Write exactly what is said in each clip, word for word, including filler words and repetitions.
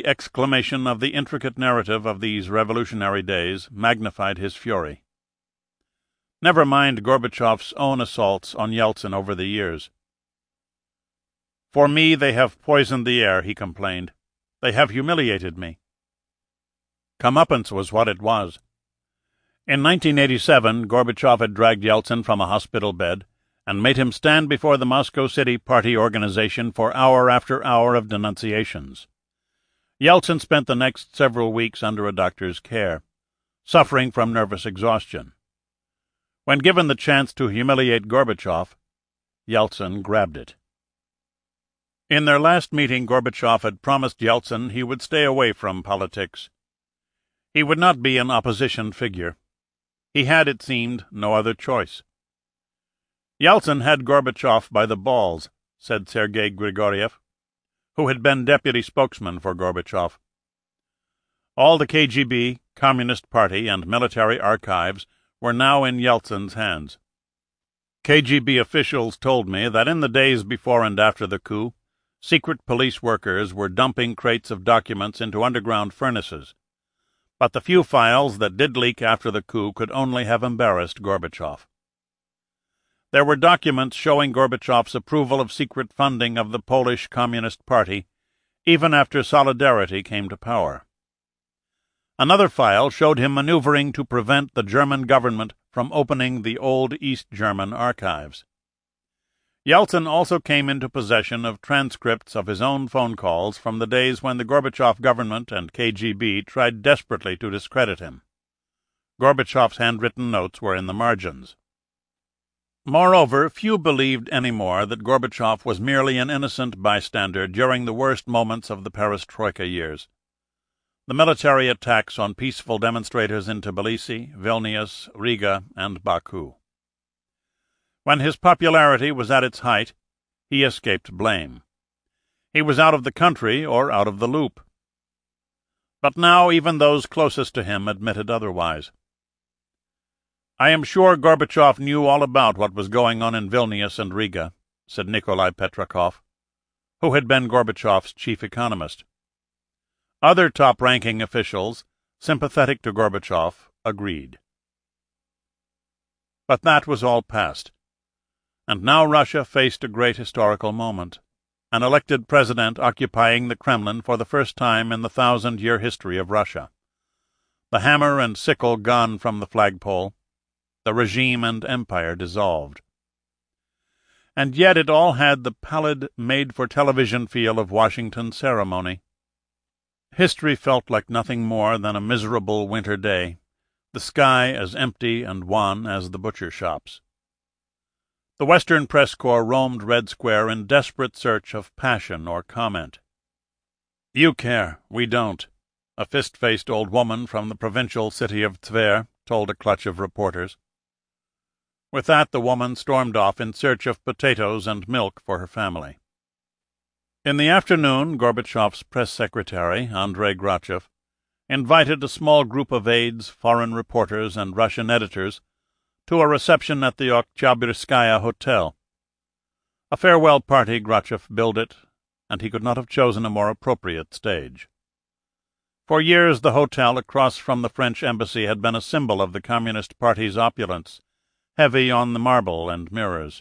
The exclamation of the intricate narrative of these revolutionary days magnified his fury. Never mind Gorbachev's own assaults on Yeltsin over the years. "For me they have poisoned the air," he complained. "They have humiliated me." Comeuppance was what it was. In nineteen eighty-seven, Gorbachev had dragged Yeltsin from a hospital bed and made him stand before the Moscow City Party organization for hour after hour of denunciations. Yeltsin spent the next several weeks under a doctor's care, suffering from nervous exhaustion. When given the chance to humiliate Gorbachev, Yeltsin grabbed it. In their last meeting, Gorbachev had promised Yeltsin he would stay away from politics. He would not be an opposition figure. He had, it seemed, no other choice. Yeltsin had Gorbachev by the balls, said Sergei Grigoriev, who had been deputy spokesman for Gorbachev. All the K G B, Communist Party, and military archives were now in Yeltsin's hands. K G B officials told me that in the days before and after the coup, secret police workers were dumping crates of documents into underground furnaces. But the few files that did leak after the coup could only have embarrassed Gorbachev. There were documents showing Gorbachev's approval of secret funding of the Polish Communist Party, even after Solidarity came to power. Another file showed him maneuvering to prevent the German government from opening the old East German archives. Yeltsin also came into possession of transcripts of his own phone calls from the days when the Gorbachev government and K G B tried desperately to discredit him. Gorbachev's handwritten notes were in the margins. Moreover, few believed any more that Gorbachev was merely an innocent bystander during the worst moments of the Perestroika years. The military attacks on peaceful demonstrators in Tbilisi, Vilnius, Riga, and Baku. When his popularity was at its height, he escaped blame. He was out of the country or out of the loop. But now even those closest to him admitted otherwise. "I am sure Gorbachev knew all about what was going on in Vilnius and Riga," said Nikolai Petrakov, who had been Gorbachev's chief economist. Other top-ranking officials, sympathetic to Gorbachev, agreed. But that was all past. And now Russia faced a great historical moment, an elected president occupying the Kremlin for the first time in the thousand-year history of Russia. The hammer and sickle gone from the flagpole, the regime and empire dissolved. And yet it all had the pallid, made-for-television feel of Washington ceremony. History felt like nothing more than a miserable winter day, the sky as empty and wan as the butcher shops. The Western Press Corps roamed Red Square in desperate search of passion or comment. "You care, we don't," a fist-faced old woman from the provincial city of Tver told a clutch of reporters. With that the woman stormed off in search of potatoes and milk for her family. In the afternoon, Gorbachev's press secretary, Andrei Grachev, invited a small group of aides, foreign reporters, and Russian editors to a reception at the Oktyabrskaya Hotel. A farewell party, Grachev billed it, and he could not have chosen a more appropriate stage. For years the hotel across from the French embassy had been a symbol of the Communist Party's opulence, heavy on the marble and mirrors.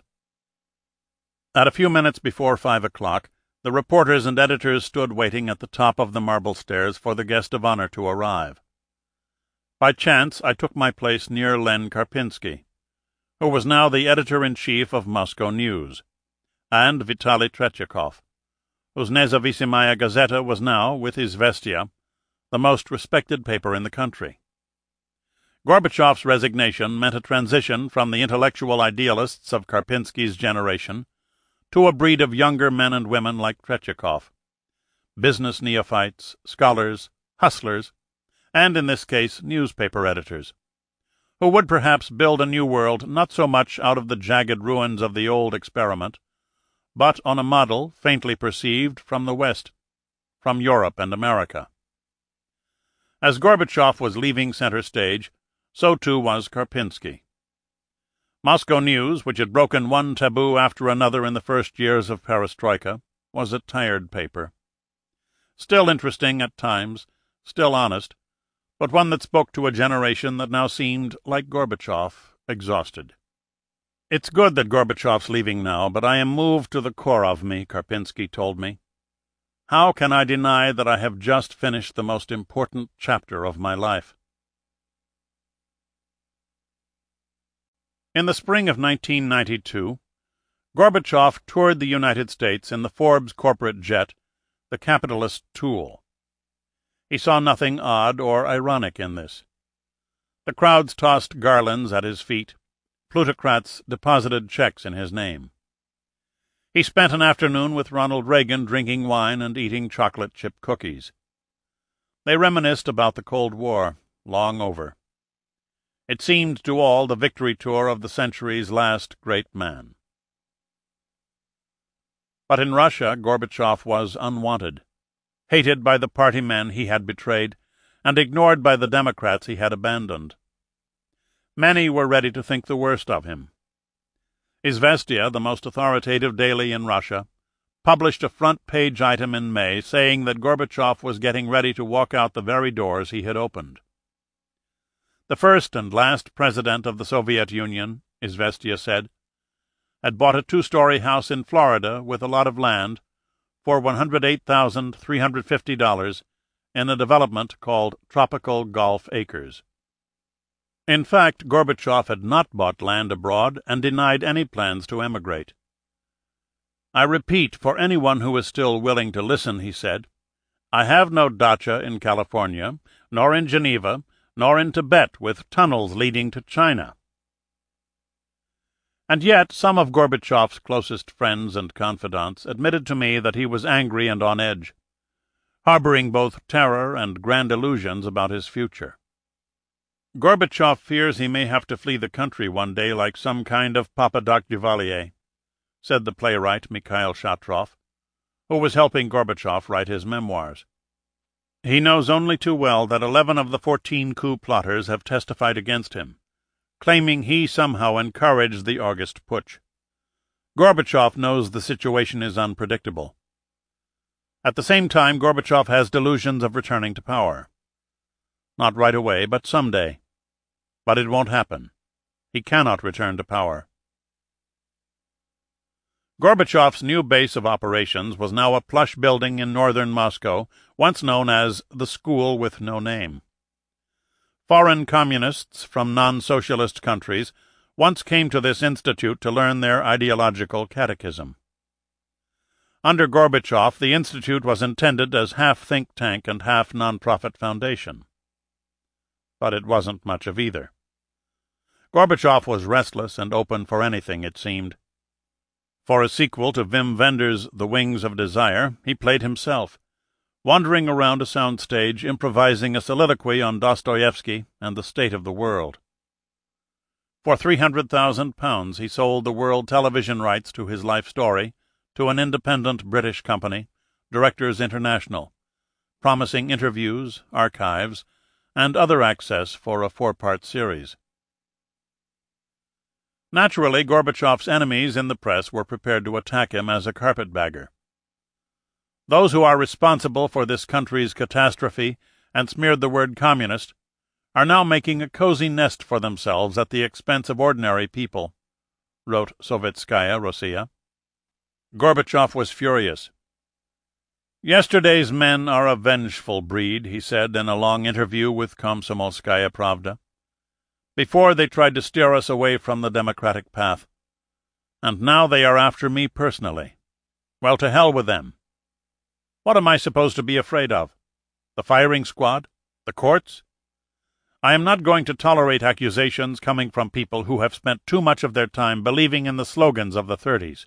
At a few minutes before five o'clock, the reporters and editors stood waiting at the top of the marble stairs for the guest of honor to arrive. By chance, I took my place near Len Karpinsky, who was now the editor-in-chief of Moscow News, and Vitaly Tretyakov, whose Nezavisimaya Gazeta was now, with Izvestia, the most respected paper in the country. Gorbachev's resignation meant a transition from the intellectual idealists of Karpinsky's generation to a breed of younger men and women like Tretyakov, business neophytes, scholars, hustlers, and in this case newspaper editors, who would perhaps build a new world not so much out of the jagged ruins of the old experiment, but on a model faintly perceived from the West, from Europe and America. As Gorbachev was leaving center stage, so too was Karpinsky. Moscow News, which had broken one taboo after another in the first years of Perestroika, was a tired paper. still interesting at times, still honest, but one that spoke to a generation that now seemed, like Gorbachev, exhausted. "It's good that Gorbachev's leaving now, but I am moved to the core of me," Karpinski told me. "How can I deny that I have just finished the most important chapter of my life?" In the spring of nineteen ninety-two, Gorbachev toured the United States in the Forbes corporate jet, the capitalist Tool. He saw nothing odd or ironic in this. The crowds tossed garlands at his feet. Plutocrats deposited checks in his name. He spent an afternoon with Ronald Reagan drinking wine and eating chocolate chip cookies. They reminisced about the Cold War, long over. It seemed to all the victory tour of the century's last great man. But in Russia, Gorbachev was unwanted, hated by the party men he had betrayed, and ignored by the Democrats he had abandoned. Many were ready to think the worst of him. Izvestia, the most authoritative daily in Russia, published a front-page item in May saying that Gorbachev was getting ready to walk out the very doors he had opened. The first and last president of the Soviet Union, Izvestia said, had bought a two-story house in Florida with a lot of land for one hundred eight thousand three hundred fifty dollars in a development called Tropical Golf Acres. In fact, Gorbachev had not bought land abroad and denied any plans to emigrate. "I repeat, for anyone who is still willing to listen," he said, "I have no dacha in California, nor in Geneva, nor in Tibet with tunnels leading to China." And yet some of Gorbachev's closest friends and confidants admitted to me that he was angry and on edge, harboring both terror and grand illusions about his future. "Gorbachev fears he may have to flee the country one day like some kind of Papa-Doc Duvalier," said the playwright Mikhail Shatrov, who was helping Gorbachev write his memoirs. "He knows only too well that eleven of the fourteen coup plotters have testified against him, claiming he somehow encouraged the August putsch. Gorbachev knows the situation is unpredictable. At the same time, Gorbachev has delusions of returning to power. Not right away, but someday. But it won't happen. He cannot return to power." Gorbachev's new base of operations was now a plush building in northern Moscow, once known as the School with No Name. Foreign communists from non-socialist countries once came to this institute to learn their ideological catechism. Under Gorbachev, the institute was intended as half think tank and half non-profit foundation. But it wasn't much of either. Gorbachev was restless and open for anything, it seemed. For a sequel to Wim Wenders' The Wings of Desire, he played himself, wandering around a soundstage improvising a soliloquy on Dostoevsky and the state of the world. For three hundred thousand pounds he sold the world television rights to his life story to an independent British company, Directors International, promising interviews, archives, and other access for a four-part series. Naturally, Gorbachev's enemies in the press were prepared to attack him as a carpetbagger. Those who are responsible for this country's catastrophe and smeared the word communist are now making a cozy nest for themselves at the expense of ordinary people, wrote Sovetskaya Rossiya. Gorbachev was furious. "Yesterday's men are a vengeful breed," he said in a long interview with Komsomolskaya Pravda. "Before they tried to steer us away from the democratic path. And now they are after me personally. Well, to hell with them. What am I supposed to be afraid of? The firing squad? The courts? I am not going to tolerate accusations coming from people who have spent too much of their time believing in the slogans of the thirties.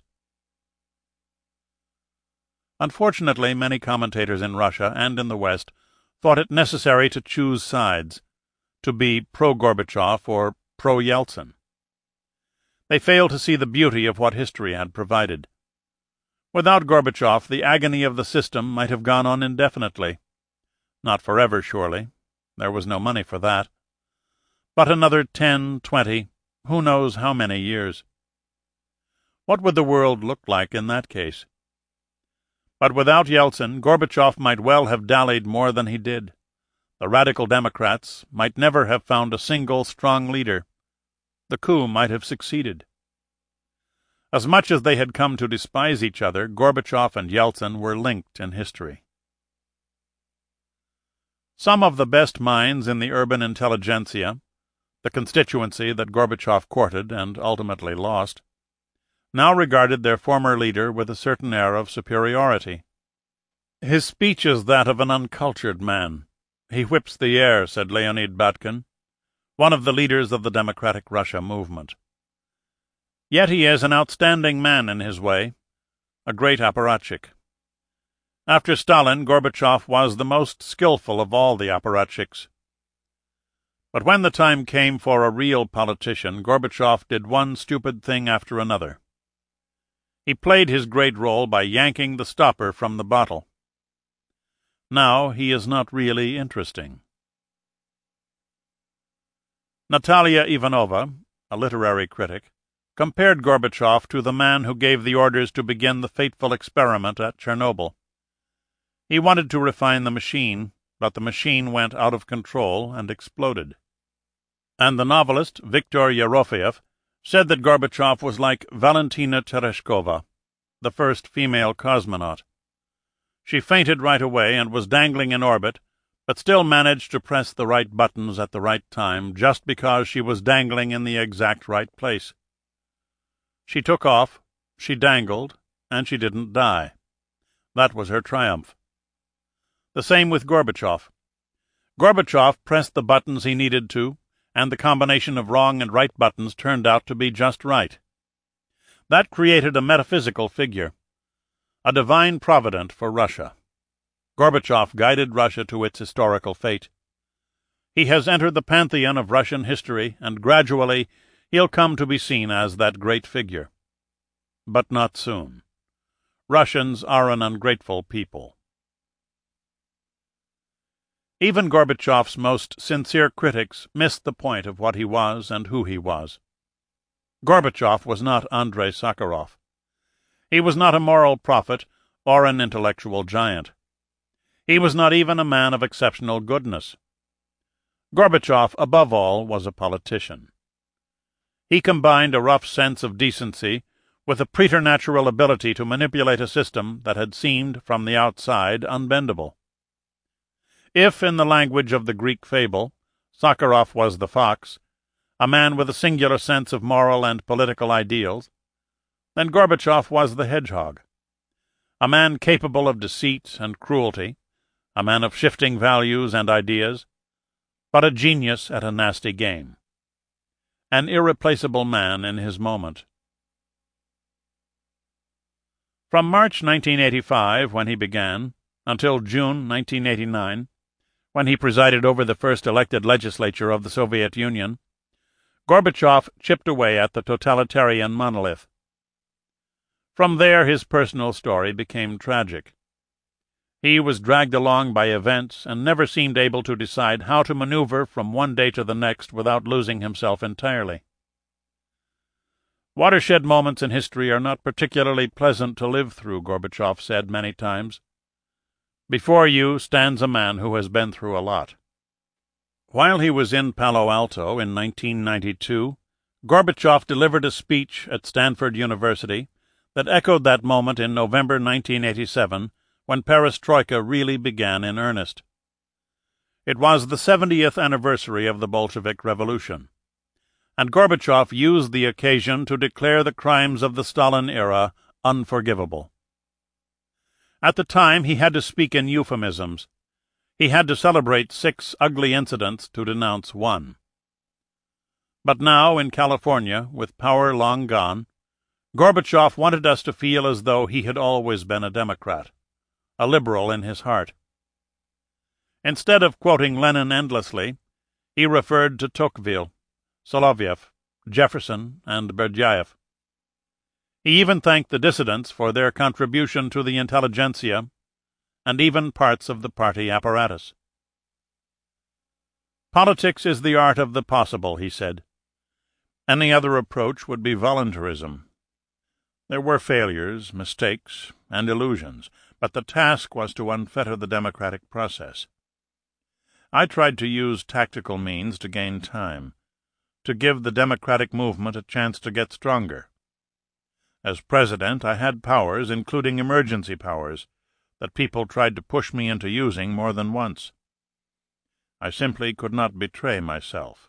Unfortunately, many commentators in Russia and in the West thought it necessary to choose sides, to be pro-Gorbachev or pro-Yeltsin. They failed to see the beauty of what history had provided. Without Gorbachev, the agony of the system might have gone on indefinitely. Not forever, surely. There was no money for that. But another ten, twenty, who knows how many years. What would the world look like in that case? But without Yeltsin, Gorbachev might well have dallied more than he did. The Radical Democrats might never have found a single strong leader. The coup might have succeeded. As much as they had come to despise each other, Gorbachev and Yeltsin were linked in history. Some of the best minds in the urban intelligentsia, the constituency that Gorbachev courted and ultimately lost, now regarded their former leader with a certain air of superiority. His speech is that of an uncultured man. He whips the air, said Leonid Batkin, one of the leaders of the Democratic Russia movement. Yet he is an outstanding man in his way, a great apparatchik. After Stalin, Gorbachev was the most skillful of all the apparatchiks. But when the time came for a real politician, Gorbachev did one stupid thing after another. He played his great role by yanking the stopper from the bottle. Now he is not really interesting. Natalia Ivanova, a literary critic, compared Gorbachev to the man who gave the orders to begin the fateful experiment at Chernobyl. He wanted to refine the machine, but the machine went out of control and exploded. And the novelist Viktor Yerofeyev said that Gorbachev was like Valentina Tereshkova, the first female cosmonaut. She fainted right away and was dangling in orbit, but still managed to press the right buttons at the right time just because she was dangling in the exact right place. She took off, she dangled, and she didn't die. That was her triumph. The same with Gorbachev. Gorbachev pressed the buttons he needed to, and the combination of wrong and right buttons turned out to be just right. That created a metaphysical figure, a divine provident for Russia. Gorbachev guided Russia to its historical fate. He has entered the pantheon of Russian history, and gradually he'll come to be seen as that great figure. But not soon. Russians are an ungrateful people. Even Gorbachev's most sincere critics missed the point of what he was and who he was. Gorbachev was not Andrei Sakharov. He was not a moral prophet or an intellectual giant. He was not even a man of exceptional goodness. Gorbachev, above all, was a politician. He combined a rough sense of decency with a preternatural ability to manipulate a system that had seemed, from the outside, unbendable. If, in the language of the Greek fable, Sakharov was the fox, a man with a singular sense of moral and political ideals, then Gorbachev was the hedgehog, a man capable of deceit and cruelty, a man of shifting values and ideas, but a genius at a nasty game, an irreplaceable man in his moment. From March nineteen eighty-five, when he began, until June nineteen eighty-nine, when he presided over the first elected legislature of the Soviet Union, Gorbachev chipped away at the totalitarian monolith. From there his personal story became tragic. He was dragged along by events and never seemed able to decide how to maneuver from one day to the next without losing himself entirely. Watershed moments in history are not particularly pleasant to live through, Gorbachev said many times. Before you stands a man who has been through a lot. While he was in Palo Alto in nineteen ninety-two, Gorbachev delivered a speech at Stanford University that echoed that moment in November nineteen eighty-seven, when perestroika really began in earnest. It was the seventieth anniversary of the Bolshevik Revolution, and Gorbachev used the occasion to declare the crimes of the Stalin era unforgivable. At the time, he had to speak in euphemisms. He had to celebrate six ugly incidents to denounce one. But now, in California, with power long gone, Gorbachev wanted us to feel as though he had always been a Democrat, a liberal in his heart. Instead of quoting Lenin endlessly, he referred to Tocqueville, Soloviev, Jefferson, and Berdyaev. He even thanked the dissidents for their contribution to the intelligentsia, and even parts of the party apparatus. Politics is the art of the possible, he said. Any other approach would be voluntarism. There were failures, mistakes, and illusions, but the task was to unfetter the democratic process. I tried to use tactical means to gain time, to give the democratic movement a chance to get stronger. As president, I had powers, including emergency powers, that people tried to push me into using more than once. I simply could not betray myself.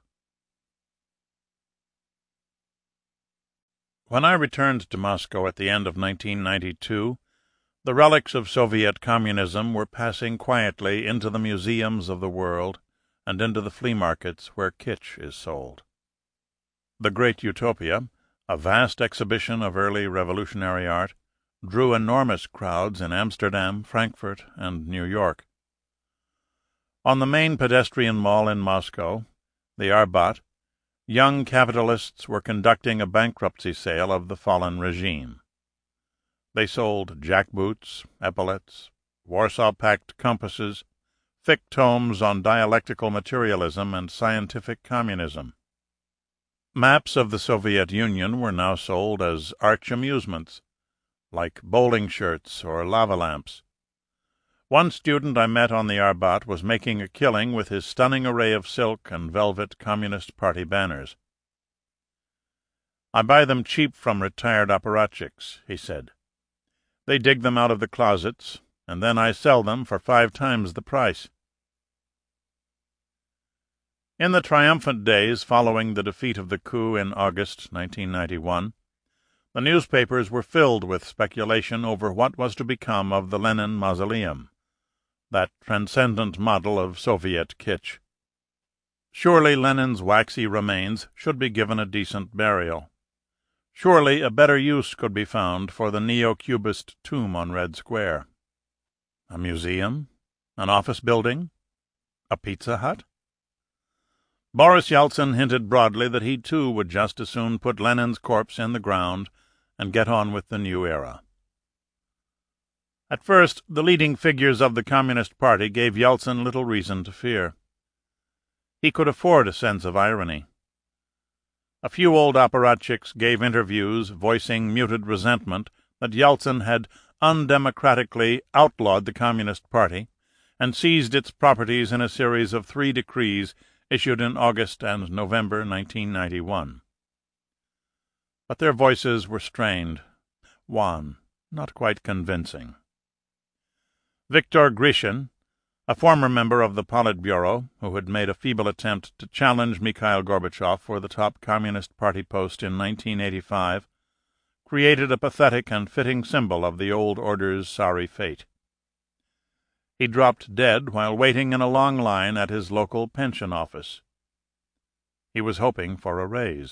When I returned to Moscow at the end of nineteen ninety-two, the relics of Soviet communism were passing quietly into the museums of the world and into the flea markets where kitsch is sold. The Great Utopia, a vast exhibition of early revolutionary art, drew enormous crowds in Amsterdam, Frankfurt, and New York. On the main pedestrian mall in Moscow, the Arbat, young capitalists were conducting a bankruptcy sale of the fallen regime. They sold jackboots, epaulets, Warsaw Pact compasses, thick tomes on dialectical materialism and scientific communism. Maps of the Soviet Union were now sold as arch amusements, like bowling shirts or lava lamps. One student I met on the Arbat was making a killing with his stunning array of silk and velvet Communist Party banners. "I buy them cheap from retired apparatchiks," he said. "They dig them out of the closets, and then I sell them for five times the price." In the triumphant days following the defeat of the coup in August nineteen ninety-one, the newspapers were filled with speculation over what was to become of the Lenin mausoleum, that transcendent model of Soviet kitsch. Surely Lenin's waxy remains should be given a decent burial. Surely a better use could be found for the neo-Cubist tomb on Red Square. A museum? An office building? A Pizza Hut? Boris Yeltsin hinted broadly that he too would just as soon put Lenin's corpse in the ground and get on with the new era. At first, the leading figures of the Communist Party gave Yeltsin little reason to fear. He could afford a sense of irony. A few old apparatchiks gave interviews voicing muted resentment that Yeltsin had undemocratically outlawed the Communist Party and seized its properties in a series of three decrees issued in August and November nineteen ninety-one. But their voices were strained, wan, not quite convincing. Viktor Grishin, a former member of the Politburo who had made a feeble attempt to challenge Mikhail Gorbachev for the top Communist Party post in nineteen eighty-five, created a pathetic and fitting symbol of the old order's sorry fate. He dropped dead while waiting in a long line at his local pension office. He was hoping for a raise.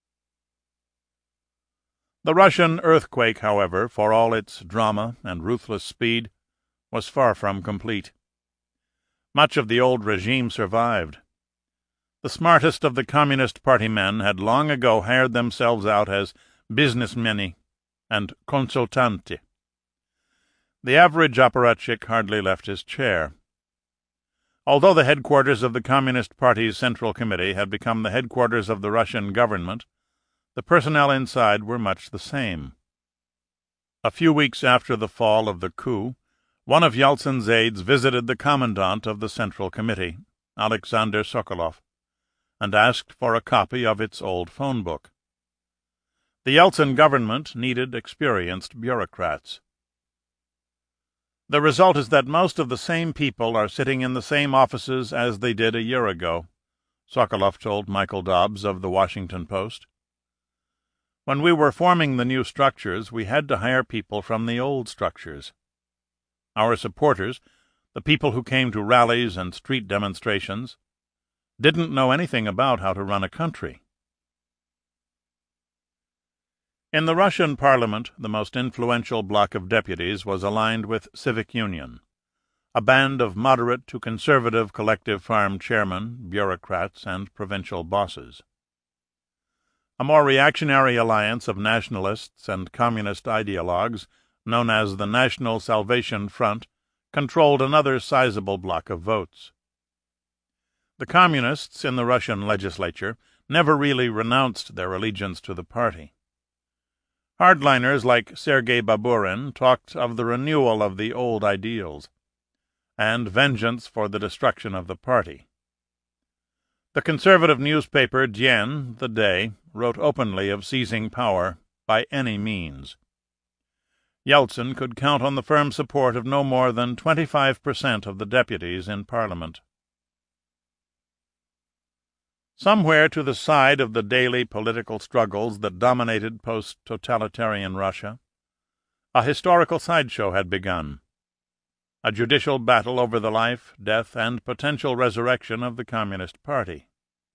The Russian earthquake, however, for all its drama and ruthless speed, was far from complete. Much of the old regime survived. The smartest of the Communist Party men had long ago hired themselves out as businessmeni and consultanti. The average apparatchik hardly left his chair. Although the headquarters of the Communist Party's Central Committee had become the headquarters of the Russian government, the personnel inside were much the same. A few weeks after the fall of the coup, one of Yeltsin's aides visited the commandant of the Central Committee, Alexander Sokolov, and asked for a copy of its old phone book. The Yeltsin government needed experienced bureaucrats. The result is that most of the same people are sitting in the same offices as they did a year ago, Sokolov told Michael Dobbs of the Washington Post. When we were forming the new structures, we had to hire people from the old structures. Our supporters, the people who came to rallies and street demonstrations, didn't know anything about how to run a country. In the Russian parliament, the most influential bloc of deputies was aligned with Civic Union, a band of moderate to conservative collective farm chairmen, bureaucrats, and provincial bosses. A more reactionary alliance of nationalists and communist ideologues, known as the National Salvation Front, controlled another sizable block of votes. The communists in the Russian legislature never really renounced their allegiance to the party. Hardliners like Sergei Baburin talked of the renewal of the old ideals, and vengeance for the destruction of the party. The conservative newspaper Dien, The Day, wrote openly of seizing power by any means. Yeltsin could count on the firm support of no more than twenty-five percent of the deputies in Parliament. Somewhere to the side of the daily political struggles that dominated post-totalitarian Russia, a historical sideshow had begun, a judicial battle over the life, death, and potential resurrection of the Communist Party.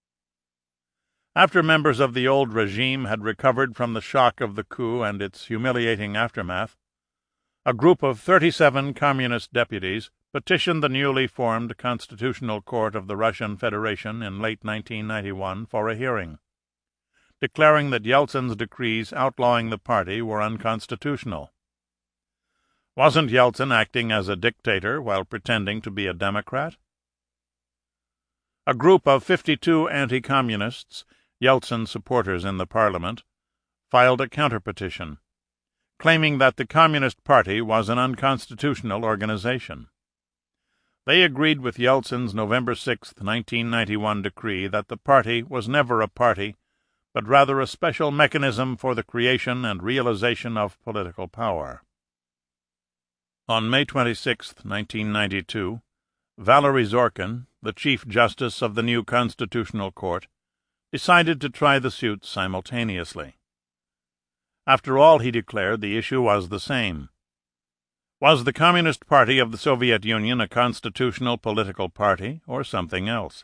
After members of the old regime had recovered from the shock of the coup and its humiliating aftermath, a group of thirty-seven Communist deputies petitioned the newly formed Constitutional Court of the Russian Federation in late nineteen ninety-one for a hearing, declaring that Yeltsin's decrees outlawing the party were unconstitutional. Wasn't Yeltsin acting as a dictator while pretending to be a democrat? A group of fifty-two anti-communists, Yeltsin supporters in the parliament, filed a counter-petition, claiming that the Communist Party was an unconstitutional organization. They agreed with Yeltsin's November sixth, nineteen ninety-one decree that the party was never a party, but rather a special mechanism for the creation and realization of political power. On May twenty-sixth, nineteen ninety-two, Valery Zorkin, the Chief Justice of the new Constitutional Court, decided to try the suits simultaneously. After all, he declared, the issue was the same. Was the Communist Party of the Soviet Union a constitutional political party, or something else?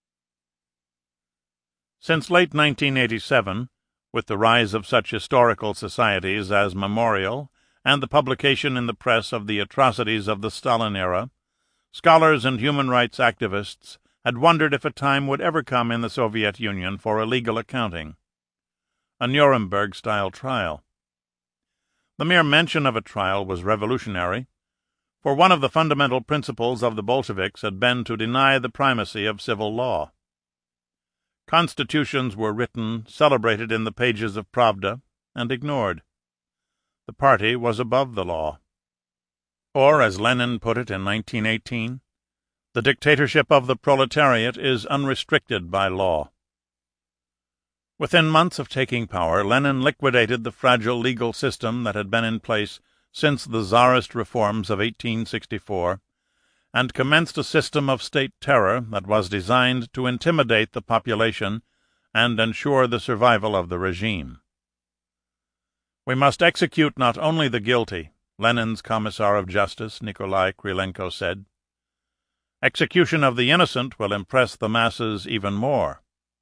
Since late nineteen eighty-seven, with the rise of such historical societies as Memorial and the publication in the press of the atrocities of the Stalin era, scholars and human rights activists had wondered if a time would ever come in the Soviet Union for a legal accounting, a Nuremberg-style trial. The mere mention of a trial was revolutionary, for one of the fundamental principles of the Bolsheviks had been to deny the primacy of civil law. Constitutions were written, celebrated in the pages of Pravda, and ignored. The party was above the law. Or, as Lenin put it in nineteen eighteen, the dictatorship of the proletariat is unrestricted by law. Within months of taking power, Lenin liquidated the fragile legal system that had been in place since the Tsarist reforms of eighteen sixty-four, and commenced a system of state terror that was designed to intimidate the population and ensure the survival of the regime. We must execute not only the guilty, Lenin's Commissar of Justice, Nikolai Krylenko, said. Execution of the innocent will impress the masses even more.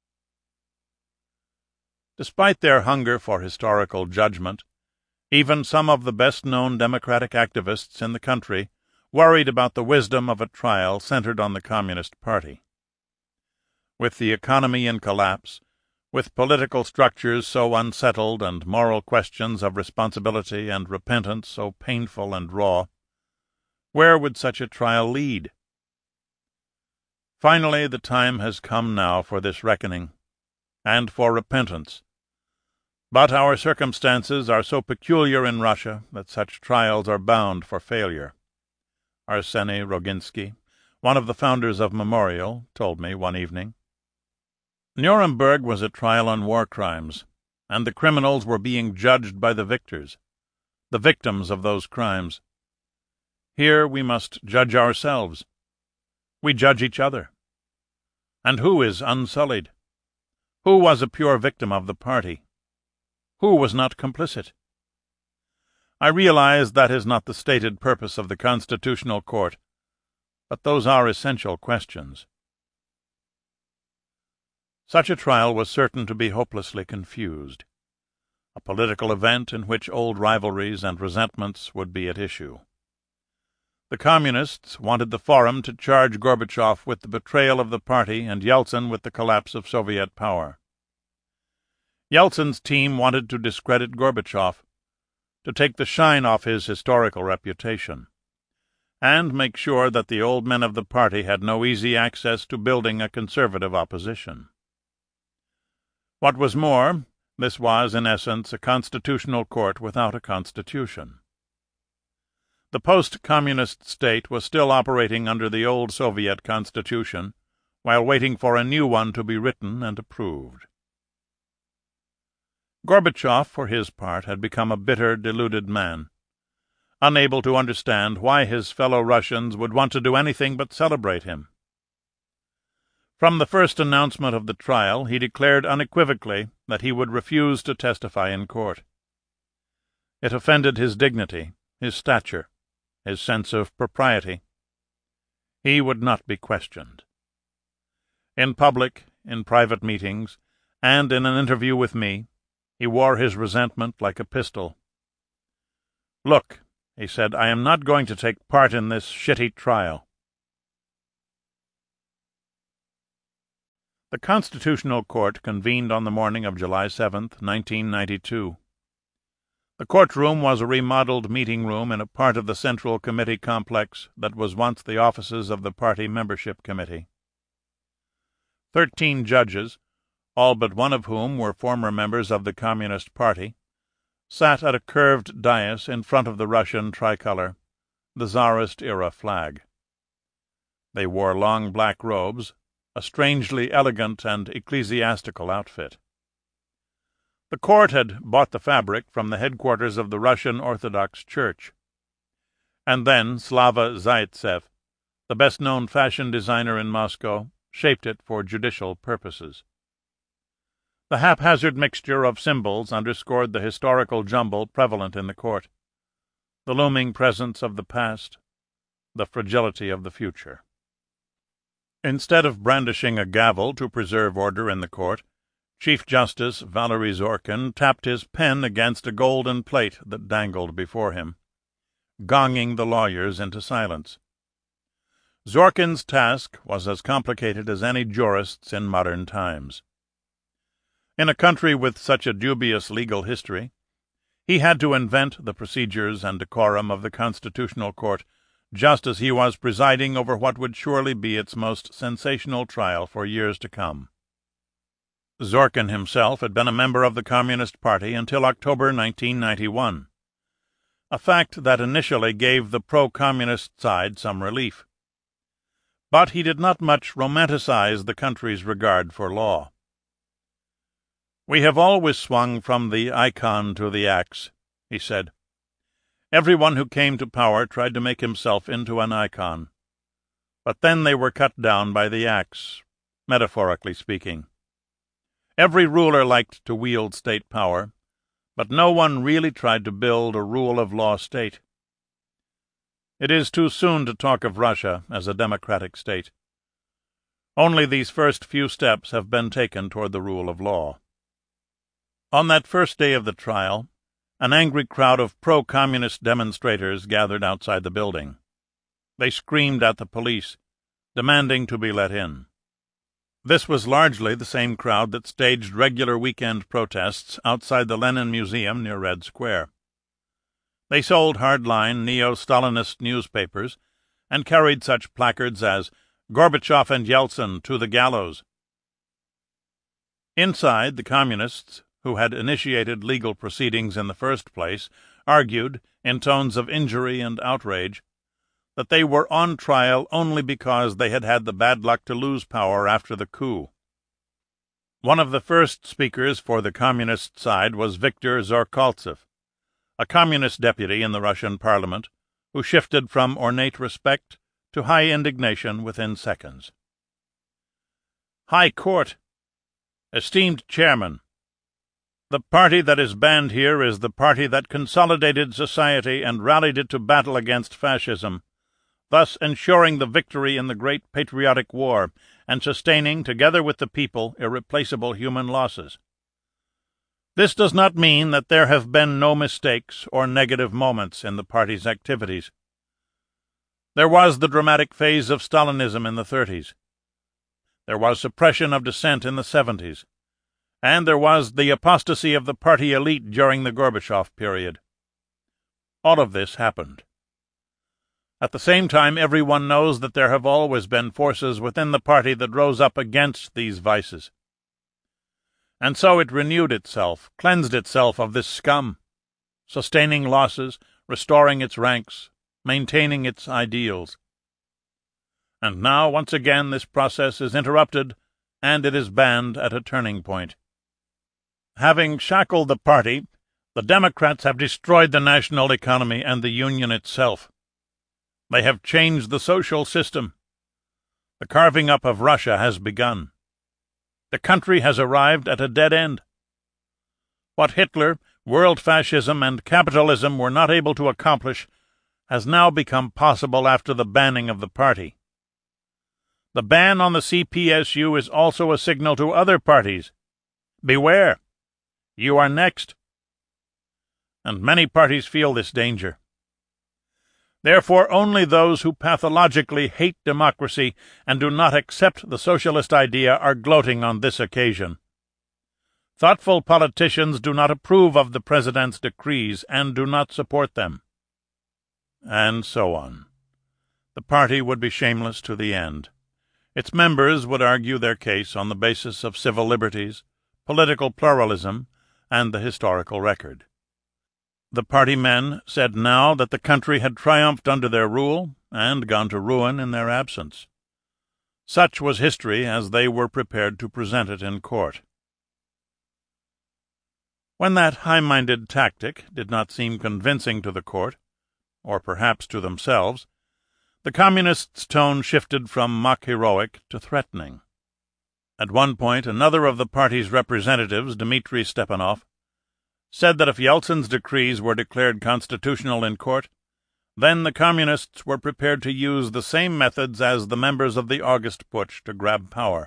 Despite their hunger for historical judgment, even some of the best-known democratic activists in the country worried about the wisdom of a trial centered on the Communist Party. With the economy in collapse, with political structures so unsettled and moral questions of responsibility and repentance so painful and raw, where would such a trial lead? Finally, the time has come now for this reckoning, and for repentance. But our circumstances are so peculiar in Russia that such trials are bound for failure. Arseny Roginsky, one of the founders of Memorial, told me one evening. Nuremberg was a trial on war crimes, and the criminals were being judged by the victors, the victims of those crimes. Here we must judge ourselves. We judge each other. And who is unsullied? Who was a pure victim of the party? Who was not complicit? I realize that is not the stated purpose of the Constitutional Court, but those are essential questions. Such a trial was certain to be hopelessly confused, a political event in which old rivalries and resentments would be at issue. The Communists wanted the Forum to charge Gorbachev with the betrayal of the party and Yeltsin with the collapse of Soviet power. Yeltsin's team wanted to discredit Gorbachev, to take the shine off his historical reputation, and make sure that the old men of the party had no easy access to building a conservative opposition. What was more, This was, in essence, a constitutional court without a constitution. The post-communist state was still operating under the old Soviet constitution, while waiting for a new one to be written and approved. Gorbachev, for his part, had become a bitter, deluded man, unable to understand why his fellow Russians would want to do anything but celebrate him. From the first announcement of the trial, he declared unequivocally that he would refuse to testify in court. It offended his dignity, his stature, his sense of propriety. He would not be questioned. In public, in private meetings, and in an interview with me, he wore his resentment like a pistol. "Look," he said, "I am not going to take part in this shitty trial." The Constitutional Court convened on the morning of July seventh, nineteen ninety-two. The courtroom was a remodeled meeting room in a part of the Central Committee complex that was once the offices of the Party Membership Committee. Thirteen judges, all but one of whom were former members of the Communist Party, sat at a curved dais in front of the Russian tricolor, the Tsarist-era flag. They wore long black robes, a strangely elegant and ecclesiastical outfit. The court had bought the fabric from the headquarters of the Russian Orthodox Church. And then Slava Zaitsev, the best-known fashion designer in Moscow, shaped it for judicial purposes. The haphazard mixture of symbols underscored the historical jumble prevalent in the court, the looming presence of the past, the fragility of the future. Instead of brandishing a gavel to preserve order in the court, Chief Justice Valery Zorkin tapped his pen against a golden plate that dangled before him, gonging the lawyers into silence. Zorkin's task was as complicated as any jurist's in modern times. In a country with such a dubious legal history, he had to invent the procedures and decorum of the Constitutional Court just as he was presiding over what would surely be its most sensational trial for years to come. Zorkin himself had been a member of the Communist Party until October nineteen ninety-one, a fact that initially gave the pro-communist side some relief. But he did not much romanticize the country's regard for law. "We have always swung from the icon to the axe," he said. "Everyone who came to power tried to make himself into an icon. But then they were cut down by the axe, metaphorically speaking. Every ruler liked to wield state power, but no one really tried to build a rule-of-law state. It is too soon to talk of Russia as a democratic state. Only these first few steps have been taken toward the rule of law." On that first day of the trial, an angry crowd of pro-communist demonstrators gathered outside the building. They screamed at the police, demanding to be let in. This was largely the same crowd that staged regular weekend protests outside the Lenin Museum near Red Square. They sold hardline neo-Stalinist newspapers and carried such placards as "Gorbachev and Yeltsin to the gallows." Inside, the communists, who had initiated legal proceedings in the first place, argued, in tones of injury and outrage, that they were on trial only because they had had the bad luck to lose power after the coup. One of the first speakers for the communist side was Viktor Zorkaltsev, a communist deputy in the Russian parliament, who shifted from ornate respect to high indignation within seconds. "High Court! Esteemed Chairman! The party that is banned here is the party that consolidated society and rallied it to battle against fascism, thus ensuring the victory in the great patriotic war and sustaining, together with the people, irreplaceable human losses. This does not mean that there have been no mistakes or negative moments in the party's activities. There was the dramatic phase of Stalinism in the thirties. There was suppression of dissent in the seventies. And there was the apostasy of the party elite during the Gorbachev period. All of this happened. At the same time, everyone knows that there have always been forces within the party that rose up against these vices. And so it renewed itself, cleansed itself of this scum, sustaining losses, restoring its ranks, maintaining its ideals. And now, once again, this process is interrupted, and it is banned at a turning point. Having shackled the party, the Democrats have destroyed the national economy and the Union itself. They have changed the social system. The carving up of Russia has begun. The country has arrived at a dead end. What Hitler, world fascism, and capitalism were not able to accomplish has now become possible after the banning of the party. The ban on the C P S U is also a signal to other parties. Beware! You are next. And many parties feel this danger. Therefore, only those who pathologically hate democracy and do not accept the socialist idea are gloating on this occasion. Thoughtful politicians do not approve of the President's decrees and do not support them. And so on. The party would be shameless to the end. Its members would argue their case on the basis of civil liberties, political pluralism, and the historical record. The party men said now that the country had triumphed under their rule and gone to ruin in their absence. Such was history as they were prepared to present it in court. When that high-minded tactic did not seem convincing to the court, or perhaps to themselves, the Communists' tone shifted from mock-heroic to threatening. At one point, another of the party's representatives, Dmitry Stepanov, said that if Yeltsin's decrees were declared constitutional in court, then the Communists were prepared to use the same methods as the members of the August Putsch to grab power.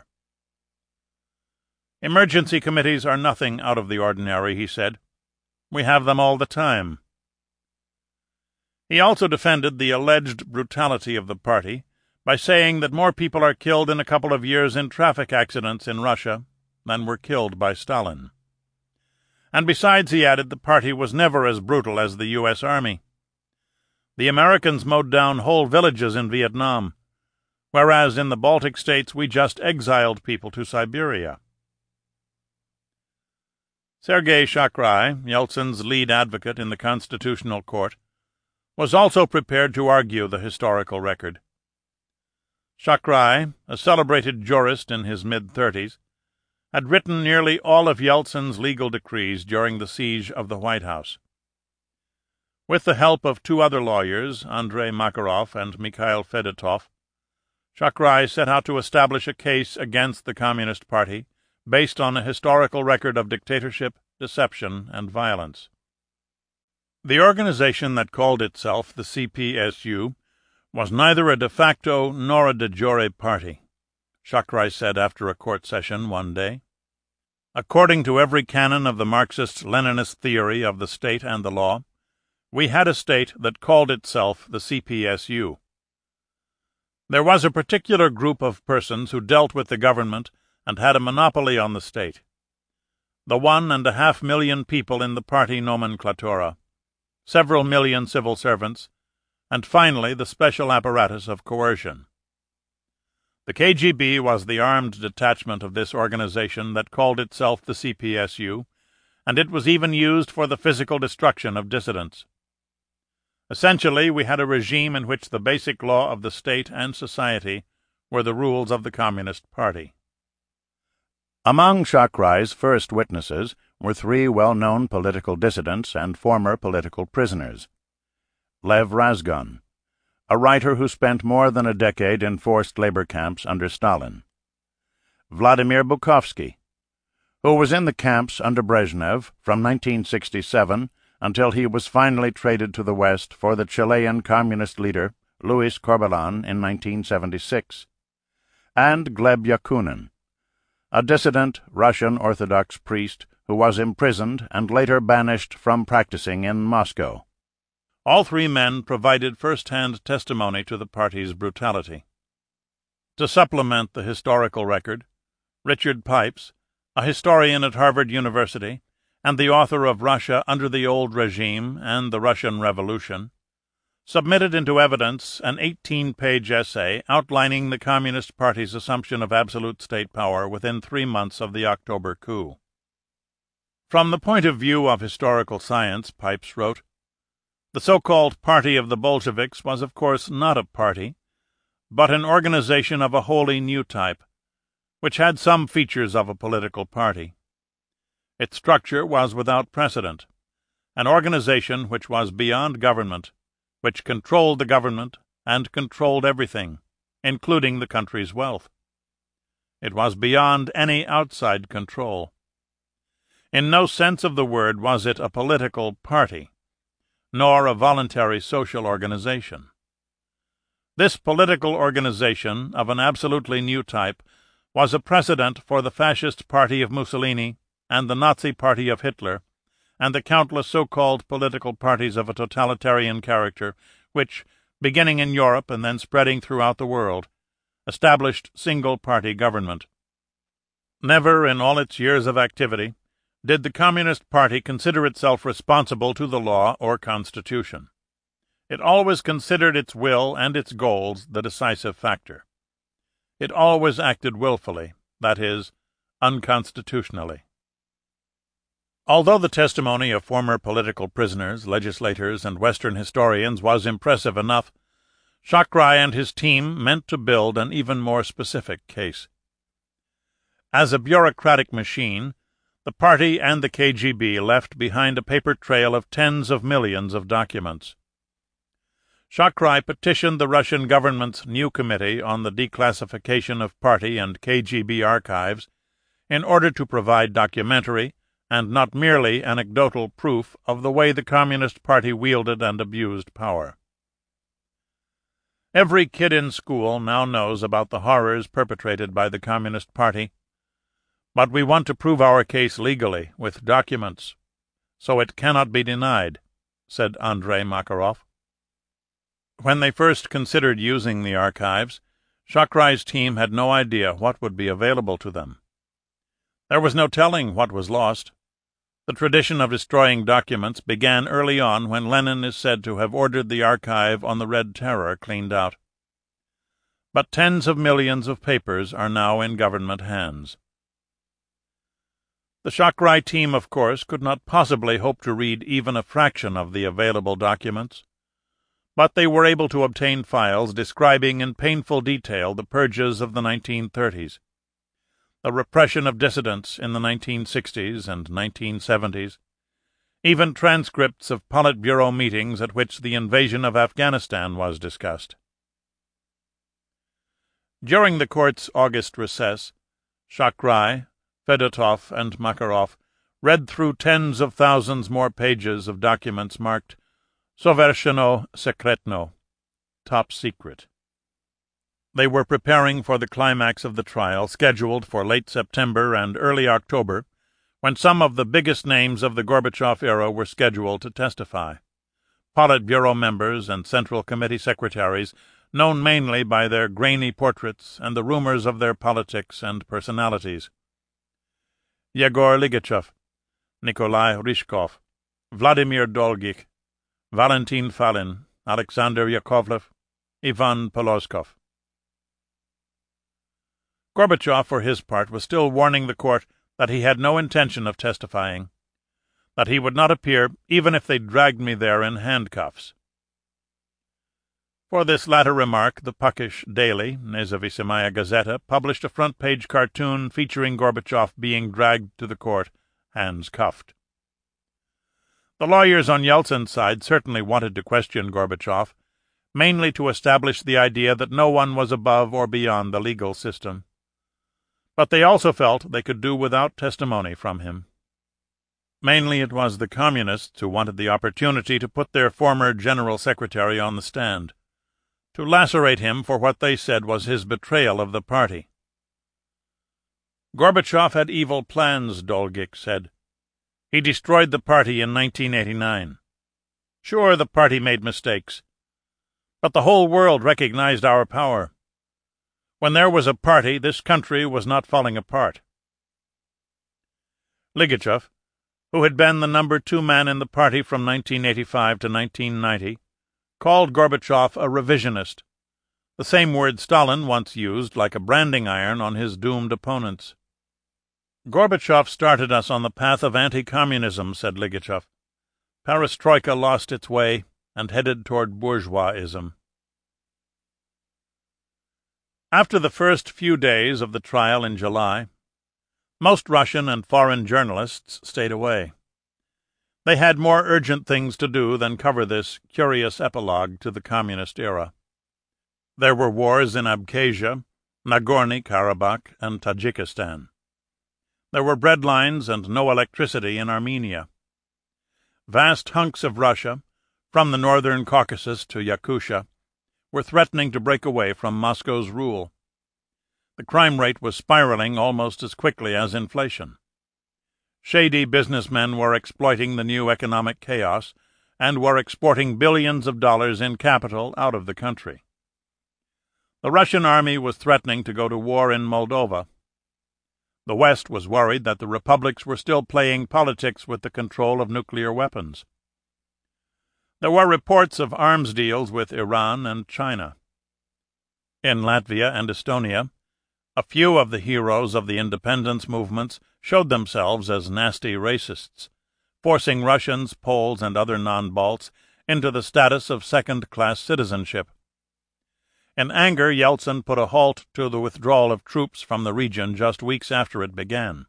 Emergency committees are nothing out of the ordinary, he said. We have them all the time. He also defended the alleged brutality of the party by saying that more people are killed in a couple of years in traffic accidents in Russia than were killed by Stalin. And besides, he added, the party was never as brutal as the U S Army. The Americans mowed down whole villages in Vietnam, whereas in the Baltic states we just exiled people to Siberia. Sergei Shakrai, Yeltsin's lead advocate in the Constitutional Court, was also prepared to argue the historical record. Shakrai, a celebrated jurist in his mid-thirties, had written nearly all of Yeltsin's legal decrees during the siege of the White House. With the help of two other lawyers, Andrei Makarov and Mikhail Fedotov, Shakrai set out to establish a case against the Communist Party based on a historical record of dictatorship, deception, and violence. The organization that called itself the C P S U was neither a de facto nor a de jure party, Shakrai said after a court session one day. According to every canon of the Marxist-Leninist theory of the state and the law, we had a state that called itself the C P S U. There was a particular group of persons who dealt with the government and had a monopoly on the state. The one and a half million people in the party nomenclatura, several million civil servants, and finally the special apparatus of coercion. The K G B was the armed detachment of this organization that called itself the C P S U, and it was even used for the physical destruction of dissidents. Essentially, we had a regime in which the basic law of the state and society were the rules of the Communist Party. Among Shakrai's first witnesses were three well-known political dissidents and former political prisoners. Lev Razgon, a writer who spent more than a decade in forced labor camps under Stalin. Vladimir Bukovsky, who was in the camps under Brezhnev from nineteen sixty-seven until he was finally traded to the West for the Chilean communist leader Luis Corbalán in nineteen seventy-six. And Gleb Yakunin, a dissident Russian Orthodox priest who was imprisoned and later banished from practicing in Moscow. All three men provided first-hand testimony to the party's brutality. To supplement the historical record, Richard Pipes, a historian at Harvard University and the author of Russia Under the Old Regime and the Russian Revolution, submitted into evidence an eighteen-page essay outlining the Communist Party's assumption of absolute state power within three months of the October coup. From the point of view of historical science, Pipes wrote, the so-called Party of the Bolsheviks was of course not a party, but an organization of a wholly new type, which had some features of a political party. Its structure was without precedent, an organization which was beyond government, which controlled the government and controlled everything, including the country's wealth. It was beyond any outside control. In no sense of the word was it a political party, nor a voluntary social organization. This political organization of an absolutely new type was a precedent for the fascist party of Mussolini and the Nazi party of Hitler, and the countless so-called political parties of a totalitarian character which, beginning in Europe and then spreading throughout the world, established single-party government. Never in all its years of activity did the Communist Party consider itself responsible to the law or Constitution. It always considered its will and its goals the decisive factor. It always acted willfully, that is, unconstitutionally. Although the testimony of former political prisoners, legislators, and Western historians was impressive enough, Shakrai and his team meant to build an even more specific case. As a bureaucratic machine, the party and the K G B left behind a paper trail of tens of millions of documents. Shakrai petitioned the Russian government's new committee on the declassification of party and K G B archives in order to provide documentary and not merely anecdotal proof of the way the Communist Party wielded and abused power. Every kid in school now knows about the horrors perpetrated by the Communist Party, but we want to prove our case legally, with documents, so it cannot be denied, said Andrei Makarov. When they first considered using the archives, Shakrai's team had no idea what would be available to them. There was no telling what was lost. The tradition of destroying documents began early on when Lenin is said to have ordered the archive on the Red Terror cleaned out. But tens of millions of papers are now in government hands. The Shakrai team, of course, could not possibly hope to read even a fraction of the available documents, but they were able to obtain files describing in painful detail the purges of the nineteen thirties, the repression of dissidents in the nineteen sixties and nineteen seventies, even transcripts of Politburo meetings at which the invasion of Afghanistan was discussed. During the court's August recess, Shakrai, Fedotov, and Makarov read through tens of thousands more pages of documents marked Soversheno Sekretno, top secret. They were preparing for the climax of the trial, scheduled for late September and early October, when some of the biggest names of the Gorbachev era were scheduled to testify. Politburo members and Central Committee secretaries, known mainly by their grainy portraits and the rumors of their politics and personalities. Yegor Ligachev, Nikolai Ryzhkov, Vladimir Dolgich, Valentin Falin, Alexander Yakovlev, Ivan Poloskov. Gorbachev, for his part, was still warning the court that he had no intention of testifying, that he would not appear even if they dragged me there in handcuffs. For this latter remark, the Puckish Daily, Nezavisimaya Gazeta, published a front-page cartoon featuring Gorbachev being dragged to the court, hands cuffed. The lawyers on Yeltsin's side certainly wanted to question Gorbachev, mainly to establish the idea that no one was above or beyond the legal system. But they also felt they could do without testimony from him. Mainly it was the Communists who wanted the opportunity to put their former General Secretary on the stand, to lacerate him for what they said was his betrayal of the party. Gorbachev had evil plans, Dolgich said. He destroyed the party in nineteen eighty-nine. Sure, the party made mistakes, but the whole world recognized our power. When there was a party, this country was not falling apart. Ligachev, who had been the number two man in the party from nineteen eighty-five to nineteen ninety, called Gorbachev a revisionist, the same word Stalin once used like a branding iron on his doomed opponents. Gorbachev started us on the path of anti-communism, said Ligachev. Perestroika lost its way and headed toward bourgeoisism. After the first few days of the trial in July, most Russian and foreign journalists stayed away. They had more urgent things to do than cover this curious epilogue to the communist era. There were wars in Abkhazia, Nagorno-Karabakh, and Tajikistan. There were bread lines and no electricity in Armenia. Vast hunks of Russia, from the northern Caucasus to Yakutia, were threatening to break away from Moscow's rule. The crime rate was spiraling almost as quickly as inflation. Shady businessmen were exploiting the new economic chaos and were exporting billions of dollars in capital out of the country. The Russian army was threatening to go to war in Moldova. The West was worried that the republics were still playing politics with the control of nuclear weapons. There were reports of arms deals with Iran and China. In Latvia and Estonia, a few of the heroes of the independence movements showed themselves as nasty racists, forcing Russians, Poles, and other non-Balts into the status of second-class citizenship. In anger, Yeltsin put a halt to the withdrawal of troops from the region just weeks after it began.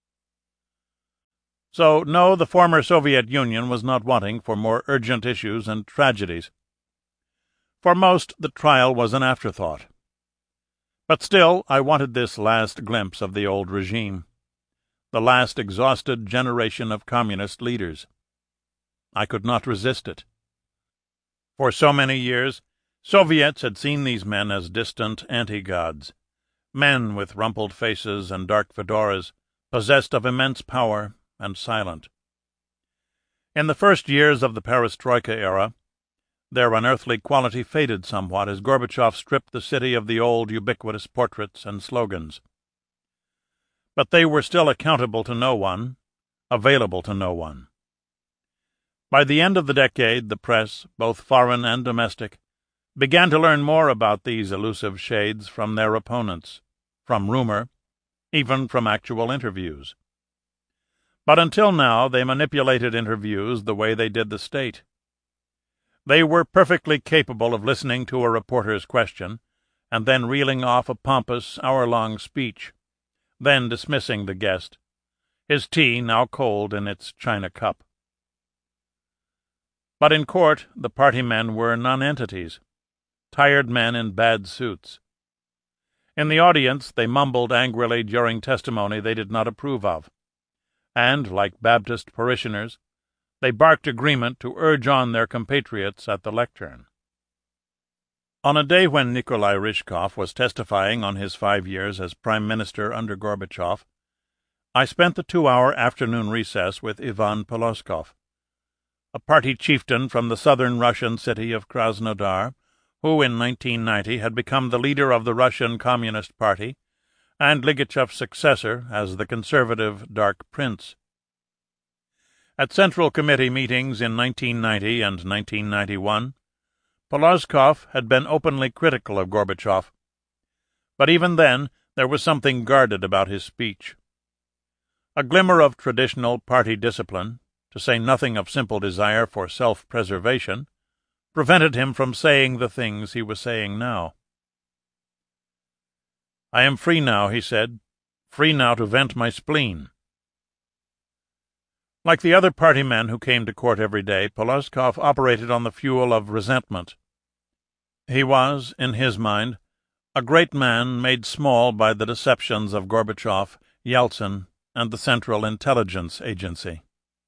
So, no, the former Soviet Union was not wanting for more urgent issues and tragedies. For most, the trial was an afterthought. But still, I wanted this last glimpse of the old regime, the last exhausted generation of communist leaders. I could not resist it. For so many years, Soviets had seen these men as distant anti-gods, men with rumpled faces and dark fedoras, possessed of immense power and silent. In the first years of the Perestroika era, their unearthly quality faded somewhat as Gorbachev stripped the city of the old ubiquitous portraits and slogans. But they were still accountable to no one, available to no one. By the end of the decade, the press, both foreign and domestic, began to learn more about these elusive shades from their opponents, from rumor, even from actual interviews. But until now they manipulated interviews the way they did the state. They were perfectly capable of listening to a reporter's question, and then reeling off a pompous, hour-long speech, then dismissing the guest, his tea now cold in its china cup. But in court the party men were nonentities, tired men in bad suits. In the audience they mumbled angrily during testimony they did not approve of, and, like Baptist parishioners, they barked agreement to urge on their compatriots at the lectern. On a day when Nikolai Ryzhkov was testifying on his five years as Prime Minister under Gorbachev, I spent the two-hour afternoon recess with Ivan Poloskov, a party chieftain from the southern Russian city of Krasnodar, who in nineteen ninety had become the leader of the Russian Communist Party and Ligachev's successor as the conservative Dark Prince. At Central Committee meetings in nineteen ninety and nineteen ninety-one, Poloskov had been openly critical of Gorbachev, but even then there was something guarded about his speech. A glimmer of traditional party discipline, to say nothing of simple desire for self-preservation, prevented him from saying the things he was saying now. "I am free now," he said, "free now to vent my spleen." Like the other party men who came to court every day, Poloskov operated on the fuel of resentment. He was, in his mind, a great man made small by the deceptions of Gorbachev, Yeltsin, and the Central Intelligence Agency.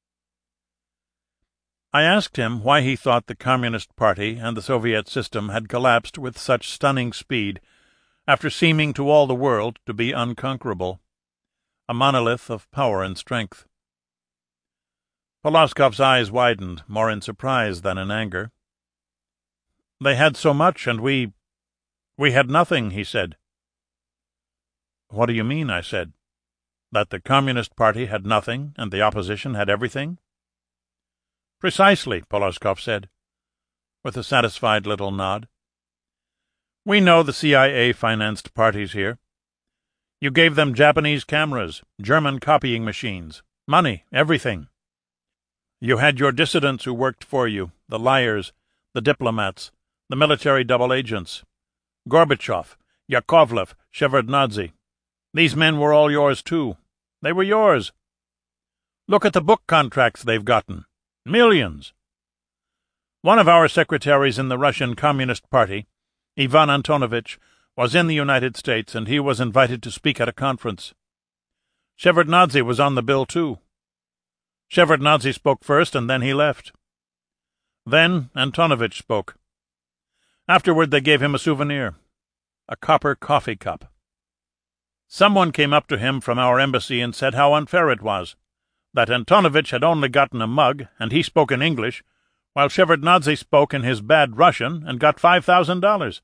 I asked him why he thought the Communist Party and the Soviet system had collapsed with such stunning speed after seeming to all the world to be unconquerable, a monolith of power and strength. Poloskov's eyes widened, more in surprise than in anger. "They had so much, and we... we had nothing," he said. "What do you mean?" I said. "That the Communist Party had nothing, and the opposition had everything?" "Precisely," Poloskov said, with a satisfied little nod. "We know the C I A-financed parties here. You gave them Japanese cameras, German copying machines, money, everything. You had your dissidents who worked for you, the liars, the diplomats, the military double agents. Gorbachev, Yakovlev, Shevardnadze. These men were all yours, too. They were yours. Look at the book contracts they've gotten. Millions. One of our secretaries in the Russian Communist Party, Ivan Antonovich, was in the United States, and he was invited to speak at a conference. Shevardnadze was on the bill, too. Shevardnadze spoke first, and then he left. Then Antonovich spoke. Afterward they gave him a souvenir, a copper coffee cup. Someone came up to him from our embassy and said how unfair it was, that Antonovich had only gotten a mug, and he spoke in English, while Shevardnadze spoke in his bad Russian and got five thousand dollars.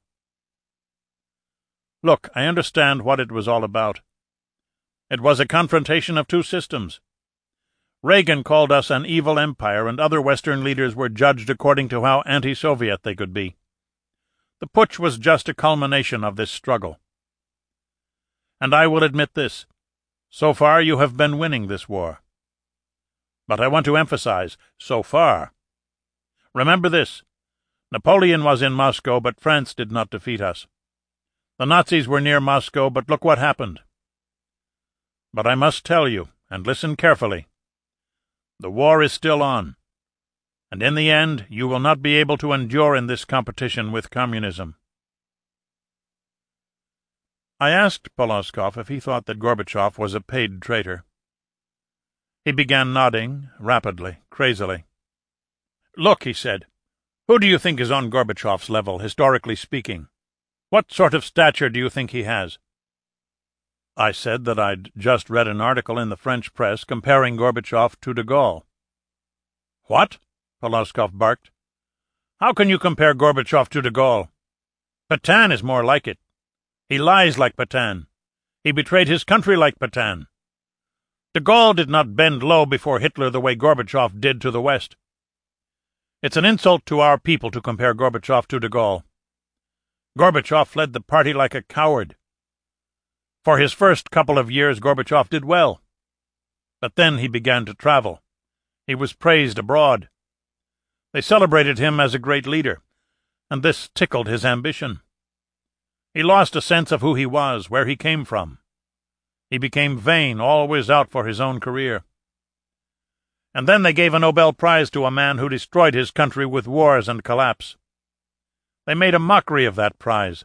Look, I understand what it was all about. It was a confrontation of two systems. Reagan called us an evil empire, and other Western leaders were judged according to how anti-Soviet they could be. The putsch was just a culmination of this struggle. And I will admit this. So far you have been winning this war. But I want to emphasize, so far. Remember this. Napoleon was in Moscow, but France did not defeat us. The Nazis were near Moscow, but look what happened. But I must tell you, and listen carefully, the war is still on, and in the end you will not be able to endure in this competition with communism. I asked Polozkov if he thought that Gorbachev was a paid traitor. He began nodding, rapidly, crazily. "Look," he said, "who do you think is on Gorbachev's level, historically speaking? What sort of stature do you think he has?" I said that I'd just read an article in the French press comparing Gorbachev to de Gaulle. "What?" Polozkov barked. "How can you compare Gorbachev to de Gaulle? Pétain is more like it. He lies like Pétain. He betrayed his country like Pétain. De Gaulle did not bend low before Hitler the way Gorbachev did to the West. It's an insult to our people to compare Gorbachev to de Gaulle. Gorbachev led the party like a coward. For his first couple of years, Gorbachev did well. But then he began to travel. He was praised abroad. They celebrated him as a great leader, and this tickled his ambition. He lost a sense of who he was, where he came from. He became vain, always out for his own career. And then they gave a Nobel Prize to a man who destroyed his country with wars and collapse. They made a mockery of that prize.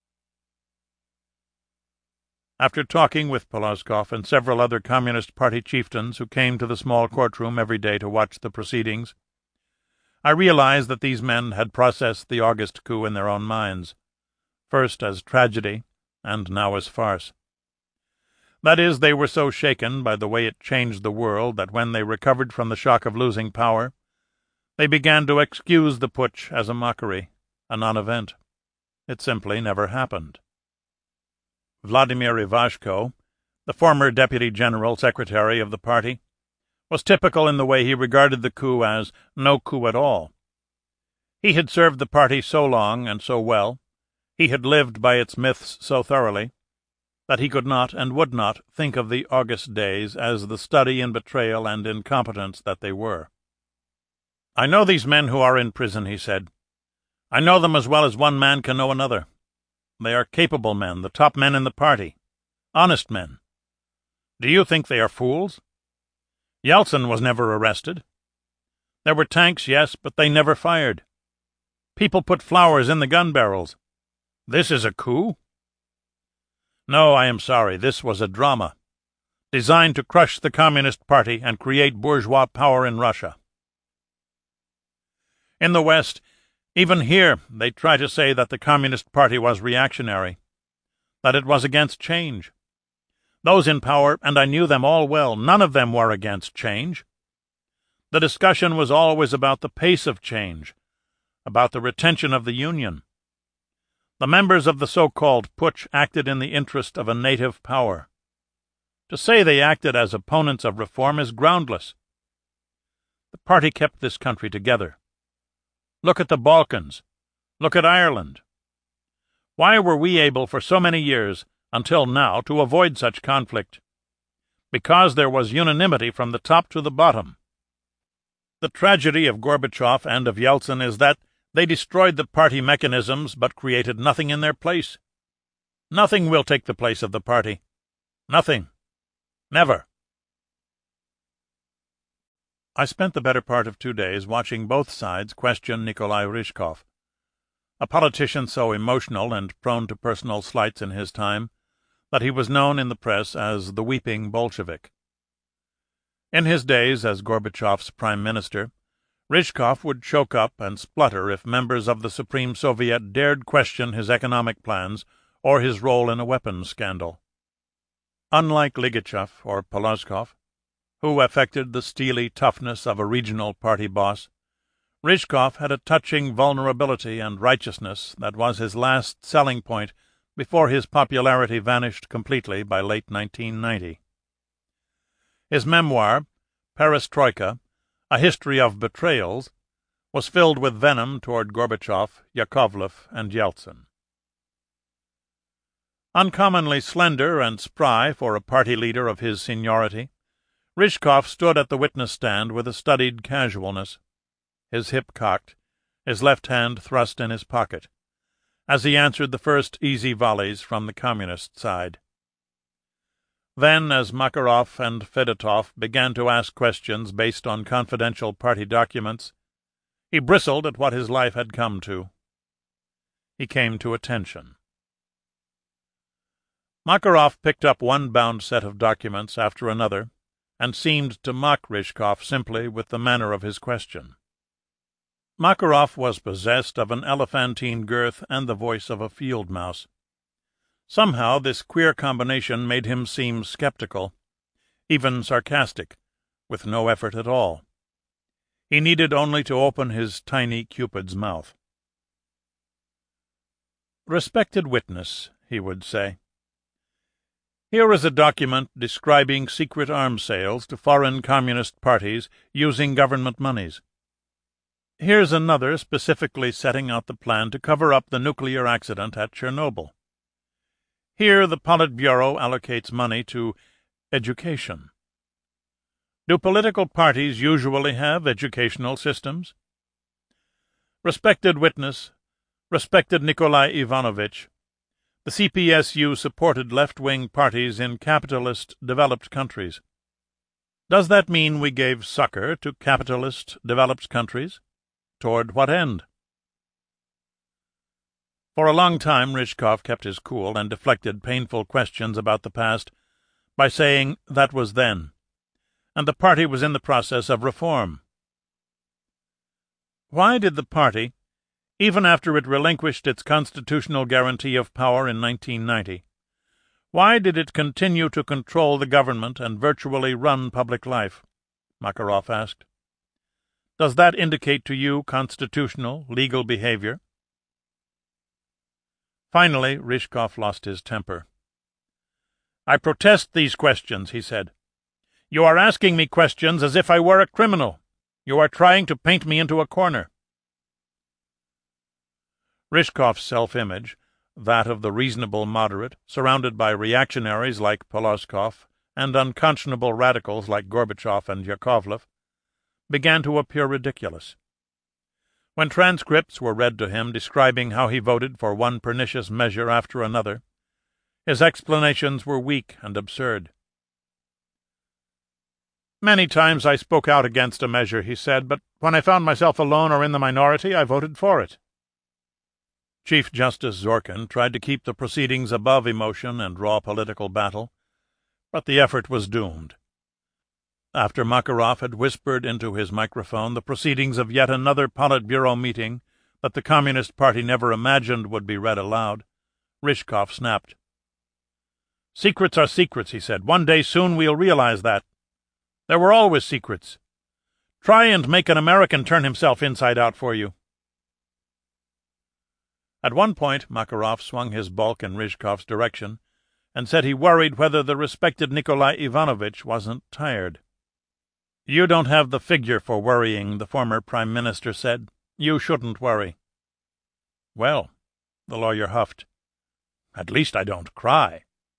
After talking with Polozkov and several other Communist Party chieftains who came to the small courtroom every day to watch the proceedings, I realized that these men had processed the August coup in their own minds, first as tragedy and now as farce. That is, they were so shaken by the way it changed the world that when they recovered from the shock of losing power, they began to excuse the putsch as a mockery, a non-event. It simply never happened. Vladimir Ivashko, the former Deputy General Secretary of the party, was typical in the way he regarded the coup as no coup at all. He had served the party so long and so well, he had lived by its myths so thoroughly, that he could not and would not think of the August days as the study in betrayal and incompetence that they were. "I know these men who are in prison," he said. "I know them as well as one man can know another. They are capable men, the top men in the party, honest men. Do you think they are fools? Yeltsin was never arrested. There were tanks, yes, but they never fired. People put flowers in the gun barrels. This is a coup? No, I am sorry, this was a drama, designed to crush the Communist Party and create bourgeois power in Russia. In the West, even here, they try to say that the Communist Party was reactionary, that it was against change. Those in power, and I knew them all well, none of them were against change. The discussion was always about the pace of change, about the retention of the Union. The members of the so-called putsch acted in the interest of a native power. To say they acted as opponents of reform is groundless. The party kept this country together. Look at the Balkans. Look at Ireland. Why were we able for so many years, until now, to avoid such conflict, because there was unanimity from the top to the bottom. The tragedy of Gorbachev and of Yeltsin is that they destroyed the party mechanisms but created nothing in their place. Nothing will take the place of the party. Nothing. Never. I spent the better part of two days watching both sides question Nikolai Ryzhkov, a politician so emotional and prone to personal slights in his time that he was known in the press as the Weeping Bolshevik. In his days as Gorbachev's prime minister, Ryzhkov would choke up and splutter if members of the Supreme Soviet dared question his economic plans or his role in a weapons scandal. Unlike Ligachev or Polozkov, who affected the steely toughness of a regional party boss, Ryzhkov had a touching vulnerability and righteousness that was his last selling point before his popularity vanished completely by late nineteen ninety. His memoir, Perestroika, A History of Betrayals, was filled with venom toward Gorbachev, Yakovlev, and Yeltsin. Uncommonly slender and spry for a party leader of his seniority, Ryzhkov stood at the witness stand with a studied casualness, his hip cocked, his left hand thrust in his pocket, as he answered the first easy volleys from the communist side. Then, as Makarov and Fedotov began to ask questions based on confidential party documents, he bristled at what his life had come to. He came to attention. Makarov picked up one bound set of documents after another, and seemed to mock Ryzhkov simply with the manner of his question. Makarov was possessed of an elephantine girth and the voice of a field mouse. Somehow this queer combination made him seem skeptical, even sarcastic, with no effort at all. He needed only to open his tiny Cupid's mouth. "Respected witness," he would say, "here is a document describing secret arms sales to foreign communist parties using government monies. Here's another specifically setting out the plan to cover up the nuclear accident at Chernobyl. Here the Politburo allocates money to education. Do political parties usually have educational systems? Respected witness, respected Nikolai Ivanovich, the C P S U supported left-wing parties in capitalist developed countries. Does that mean we gave succor to capitalist developed countries? Toward what end?" For a long time Ryzhkov kept his cool and deflected painful questions about the past by saying that was then, and the party was in the process of reform. Why did the party, even after it relinquished its constitutional guarantee of power in nineteen ninety, why did it continue to control the government and virtually run public life? Makarov asked. Does that indicate to you constitutional, legal behavior? Finally, Ryzhkov lost his temper. "I protest these questions," he said. "You are asking me questions as if I were a criminal. You are trying to paint me into a corner." Ryzhkov's self-image, that of the reasonable moderate, surrounded by reactionaries like Polozkov and unconscionable radicals like Gorbachev and Yakovlev, began to appear ridiculous. When transcripts were read to him describing how he voted for one pernicious measure after another, his explanations were weak and absurd. "Many times I spoke out against a measure," he said, "but when I found myself alone or in the minority, I voted for it." Chief Justice Zorkin tried to keep the proceedings above emotion and raw political battle, but the effort was doomed. After Makarov had whispered into his microphone the proceedings of yet another Politburo meeting that the Communist Party never imagined would be read aloud, Ryzhkov snapped. "Secrets are secrets," he said. "One day soon we'll realize that. There were always secrets. Try and make an American turn himself inside out for you." At one point Makarov swung his bulk in Ryzhkov's direction and said he worried whether the respected Nikolai Ivanovich wasn't tired. "You don't have the figure for worrying," the former prime minister said. "You shouldn't worry." "Well," the lawyer huffed, "at least I don't cry."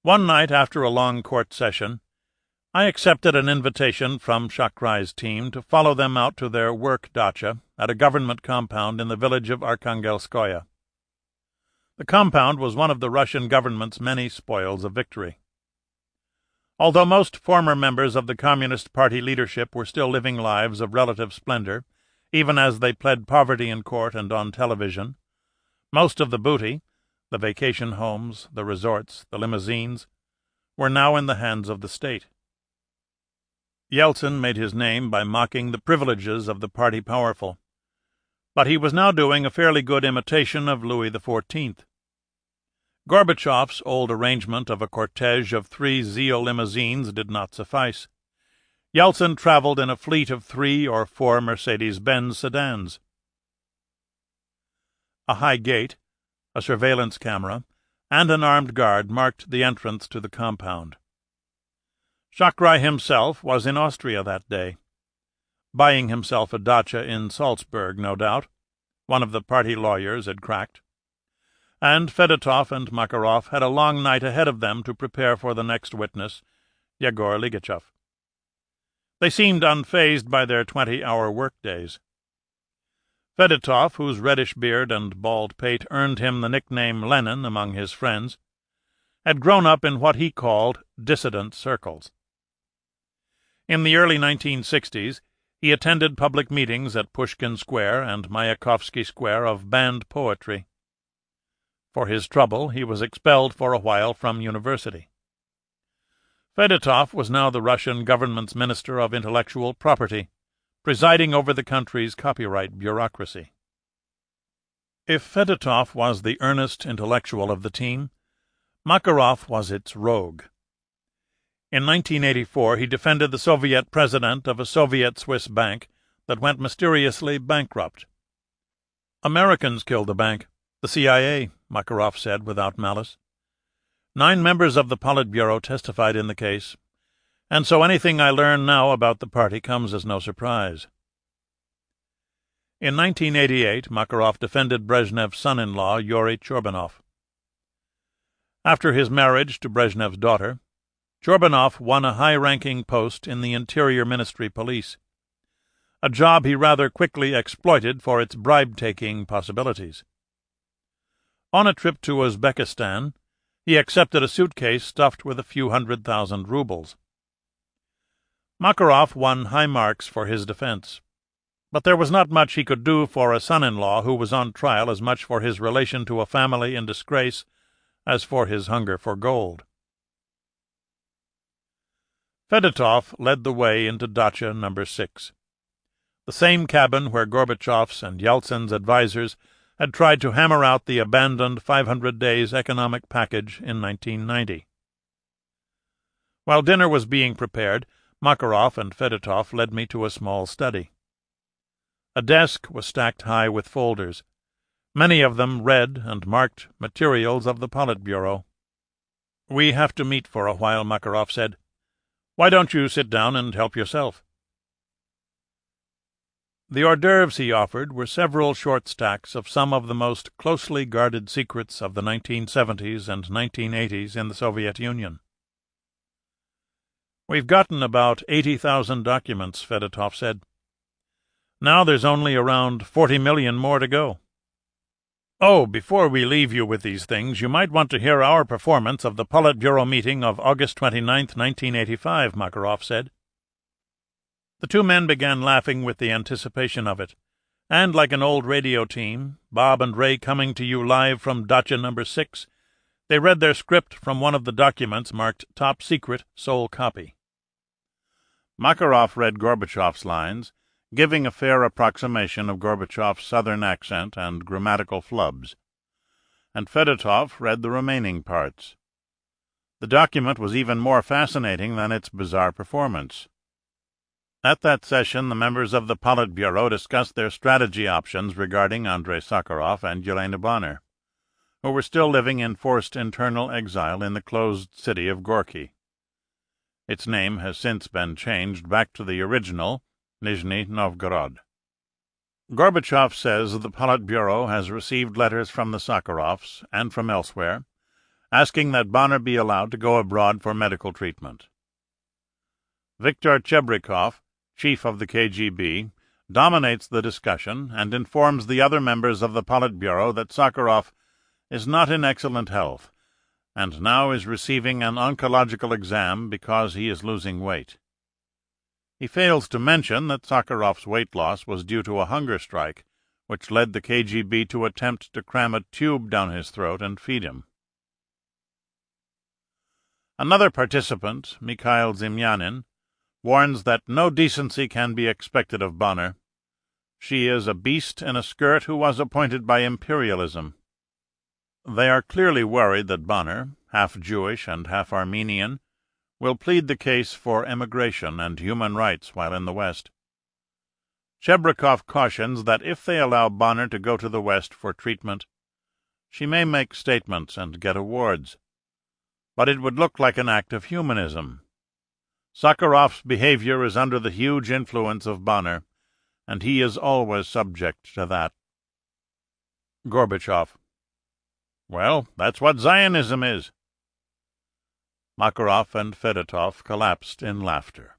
One night after a long court session, I accepted an invitation from Shakrai's team to follow them out to their work dacha at a government compound in the village of Arkhangelskoye. The compound was one of the Russian government's many spoils of victory. Although most former members of the Communist Party leadership were still living lives of relative splendor, even as they pled poverty in court and on television, most of the booty, the vacation homes, the resorts, the limousines, were now in the hands of the state. Yeltsin made his name by mocking the privileges of the party powerful, but he was now doing a fairly good imitation of Louis the Fourteenth. Gorbachev's old arrangement of a cortege of three Zio limousines did not suffice. Yeltsin traveled in a fleet of three or four Mercedes-Benz sedans. A high gate, a surveillance camera, and an armed guard marked the entrance to the compound. Shakrai himself was in Austria that day, buying himself a dacha in Salzburg, no doubt. One of the party lawyers had cracked. And Fedotov and Makarov had a long night ahead of them to prepare for the next witness, Yegor Ligachev. They seemed unfazed by their twenty-hour work-days. Fedotov, whose reddish beard and bald pate earned him the nickname Lenin among his friends, had grown up in what he called dissident circles. In the early nineteen sixties, he attended public meetings at Pushkin Square and Mayakovsky Square of banned poetry. For his trouble, he was expelled for a while from university. Fedotov was now the Russian government's Minister of Intellectual Property, presiding over the country's copyright bureaucracy. If Fedotov was the earnest intellectual of the team, Makarov was its rogue. In nineteen eighty-four, he defended the Soviet president of a Soviet-Swiss bank that went mysteriously bankrupt. Americans killed the bank, the C I A, Makarov said without malice. Nine members of the Politburo testified in the case, and so anything I learn now about the party comes as no surprise. In nineteen eighty-eight, Makarov defended Brezhnev's son-in-law, Yuri Chorbanov. After his marriage to Brezhnev's daughter, Chorbanov won a high-ranking post in the Interior Ministry Police, a job he rather quickly exploited for its bribe-taking possibilities. On a trip to Uzbekistan, he accepted a suitcase stuffed with a few hundred thousand rubles. Makarov won high marks for his defense, but there was not much he could do for a son-in-law who was on trial as much for his relation to a family in disgrace as for his hunger for gold. Fedotov led the way into dacha number six, the same cabin where Gorbachev's and Yeltsin's advisers had tried to hammer out the abandoned five hundred days economic package in nineteen ninety. While dinner was being prepared, Makarov and Fedotov led me to a small study. A desk was stacked high with folders, many of them red and marked materials of the Politburo. "We have to meet for a while," Makarov said. "Why don't you sit down and help yourself?" The hors d'oeuvres he offered were several short stacks of some of the most closely guarded secrets of the nineteen seventies and nineteen eighties in the Soviet Union. "We've gotten about eighty thousand documents," Fedotov said. "Now there's only around forty million more to go." "Oh, before we leave you with these things, you might want to hear our performance of the Politburo meeting of August twenty-ninth, nineteen eighty-five, Makarov said. The two men began laughing with the anticipation of it, and like an old radio team, Bob and Ray coming to you live from dacha number six, they read their script from one of the documents marked Top Secret, Sole Copy. Makarov read Gorbachev's lines, giving a fair approximation of Gorbachev's southern accent and grammatical flubs, and Fedotov read the remaining parts. The document was even more fascinating than its bizarre performance. At that session, the members of the Politburo discussed their strategy options regarding Andrei Sakharov and Yelena Bonner, who were still living in forced internal exile in the closed city of Gorky. Its name has since been changed back to the original, Nizhny Novgorod. Gorbachev says the Politburo has received letters from the Sakharovs and from elsewhere, asking that Bonner be allowed to go abroad for medical treatment. Viktor Chebrikov, chief of the K G B, dominates the discussion and informs the other members of the Politburo that Sakharov is not in excellent health, and now is receiving an oncological exam because he is losing weight. He fails to mention that Sakharov's weight loss was due to a hunger strike, which led the K G B to attempt to cram a tube down his throat and feed him. Another participant, Mikhail Zemyanin, warns that no decency can be expected of Bonner. She is a beast in a skirt who was appointed by imperialism. They are clearly worried that Bonner, half Jewish and half Armenian, will plead the case for emigration and human rights while in the West. Chebrikov cautions that if they allow Bonner to go to the West for treatment, she may make statements and get awards. But it would look like an act of humanism. Sakharov's behavior is under the huge influence of Bonner, and he is always subject to that. Gorbachev: Well, that's what Zionism is. Makarov and Fedotov collapsed in laughter.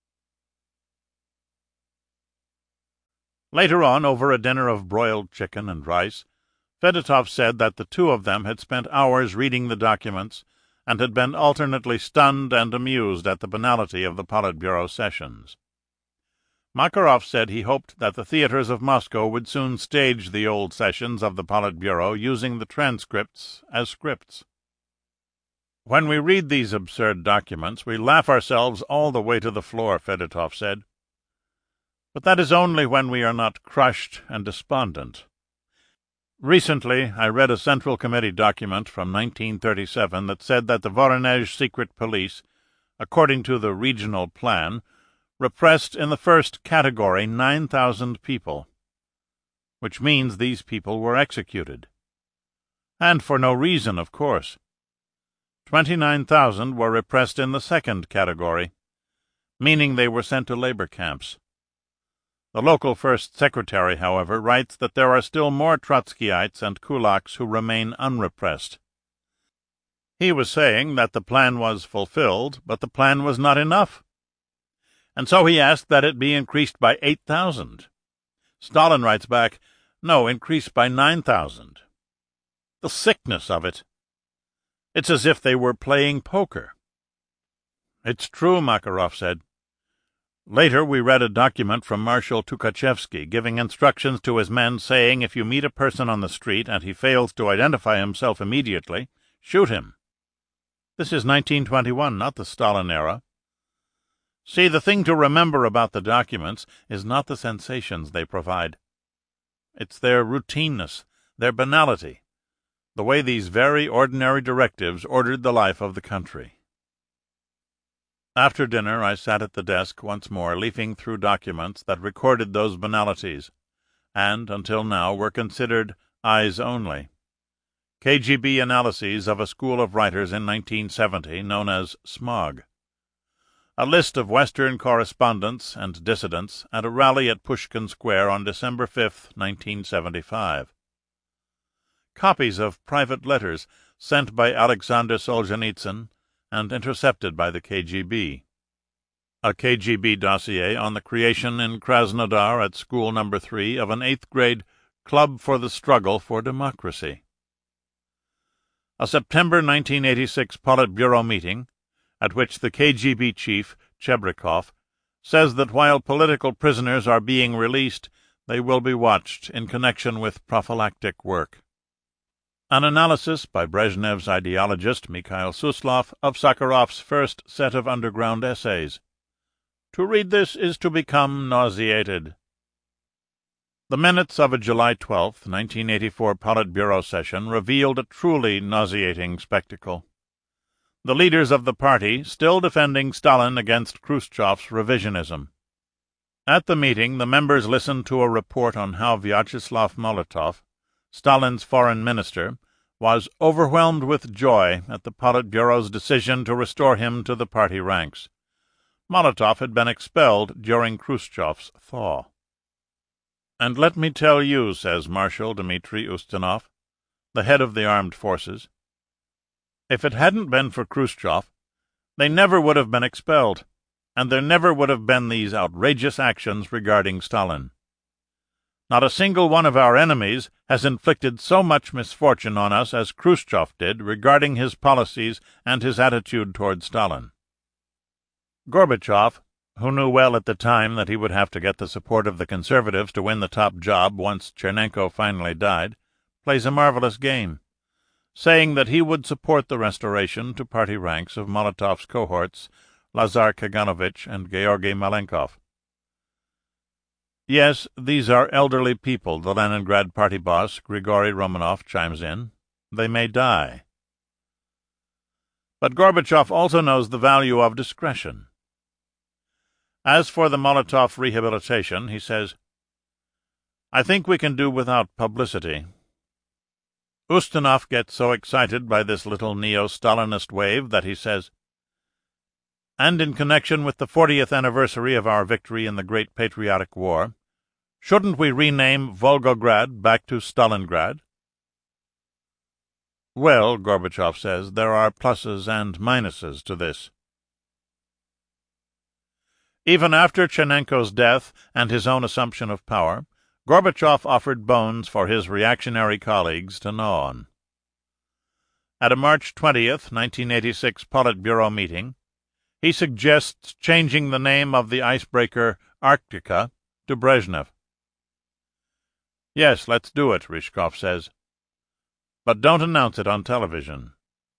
Later on, over a dinner of broiled chicken and rice, Fedotov said that the two of them had spent hours reading the documents and had been alternately stunned and amused at the banality of the Politburo sessions. Makarov said he hoped that the theaters of Moscow would soon stage the old sessions of the Politburo using the transcripts as scripts. When we read these absurd documents, we laugh ourselves all the way to the floor, Fedotov said. But that is only when we are not crushed and despondent. Recently, I read a Central Committee document from nineteen thirty-seven that said that the Voronezh secret police, according to the regional plan, repressed in the first category nine thousand people, which means these people were executed. And for no reason, of course. Twenty-nine thousand were repressed in the second category, meaning they were sent to labor camps. The local first secretary, however, writes that there are still more Trotskyites and kulaks who remain unrepressed. He was saying that the plan was fulfilled, but the plan was not enough. And so he asked that it be increased by eight thousand. Stalin writes back, no, increased by nine thousand. The sickness of it! It's as if they were playing poker. It's true, Makarov said. Later we read a document from Marshal Tukhachevsky giving instructions to his men saying if you meet a person on the street and he fails to identify himself immediately, shoot him. This is nineteen twenty-one, not the Stalin era. See, the thing to remember about the documents is not the sensations they provide. It's their routineness, their banality, the way these very ordinary directives ordered the life of the country. After dinner I sat at the desk once more, leafing through documents that recorded those banalities, and, until now, were considered eyes only. K G B analyses of a school of writers in nineteen seventy, known as Smog. A list of Western correspondents and dissidents at a rally at Pushkin Square on December fifth, nineteen seventy-five. Copies of private letters sent by Alexander Solzhenitsyn and intercepted by the K G B. A K G B dossier on the creation in Krasnodar at School Number three of an eighth-grade Club for the Struggle for Democracy. A September nineteen eighty-six Politburo meeting, at which the K G B chief, Chebrikov, says that while political prisoners are being released, they will be watched in connection with prophylactic work. An analysis by Brezhnev's ideologist Mikhail Suslov of Sakharov's first set of underground essays. To read this is to become nauseated. The minutes of a July twelfth, nineteen eighty-four Politburo session revealed a truly nauseating spectacle. The leaders of the party still defending Stalin against Khrushchev's revisionism. At the meeting, the members listened to a report on how Vyacheslav Molotov, Stalin's foreign minister, was overwhelmed with joy at the Politburo's decision to restore him to the party ranks. Molotov had been expelled during Khrushchev's thaw. And let me tell you, says Marshal Dmitry Ustinov, the head of the armed forces, If it hadn't been for Khrushchev, they never would have been expelled, and there never would have been these outrageous actions regarding Stalin. Not a single one of our enemies has inflicted so much misfortune on us as Khrushchev did regarding his policies and his attitude toward Stalin. Gorbachev, who knew well at the time that he would have to get the support of the conservatives to win the top job once Chernenko finally died, plays a marvelous game, saying that he would support the restoration to party ranks of Molotov's cohorts, Lazar Kaganovich and Georgy Malenkov. Yes, these are elderly people, the Leningrad party boss, Grigory Romanov, chimes in. They may die. But Gorbachev also knows the value of discretion. As for the Molotov rehabilitation, he says, I think we can do without publicity. Ustinov gets so excited by this little neo-Stalinist wave that he says, and in connection with the fortieth anniversary of our victory in the Great Patriotic War, shouldn't we rename Volgograd back to Stalingrad? Well, Gorbachev says, there are pluses and minuses to this. Even after Chernenko's death and his own assumption of power, Gorbachev offered bones for his reactionary colleagues to gnaw on. At a March twentieth, nineteen eighty-six Politburo meeting, he suggests changing the name of the icebreaker Arktika to Brezhnev. Yes, let's do it, Ryzhkov says. But don't announce it on television.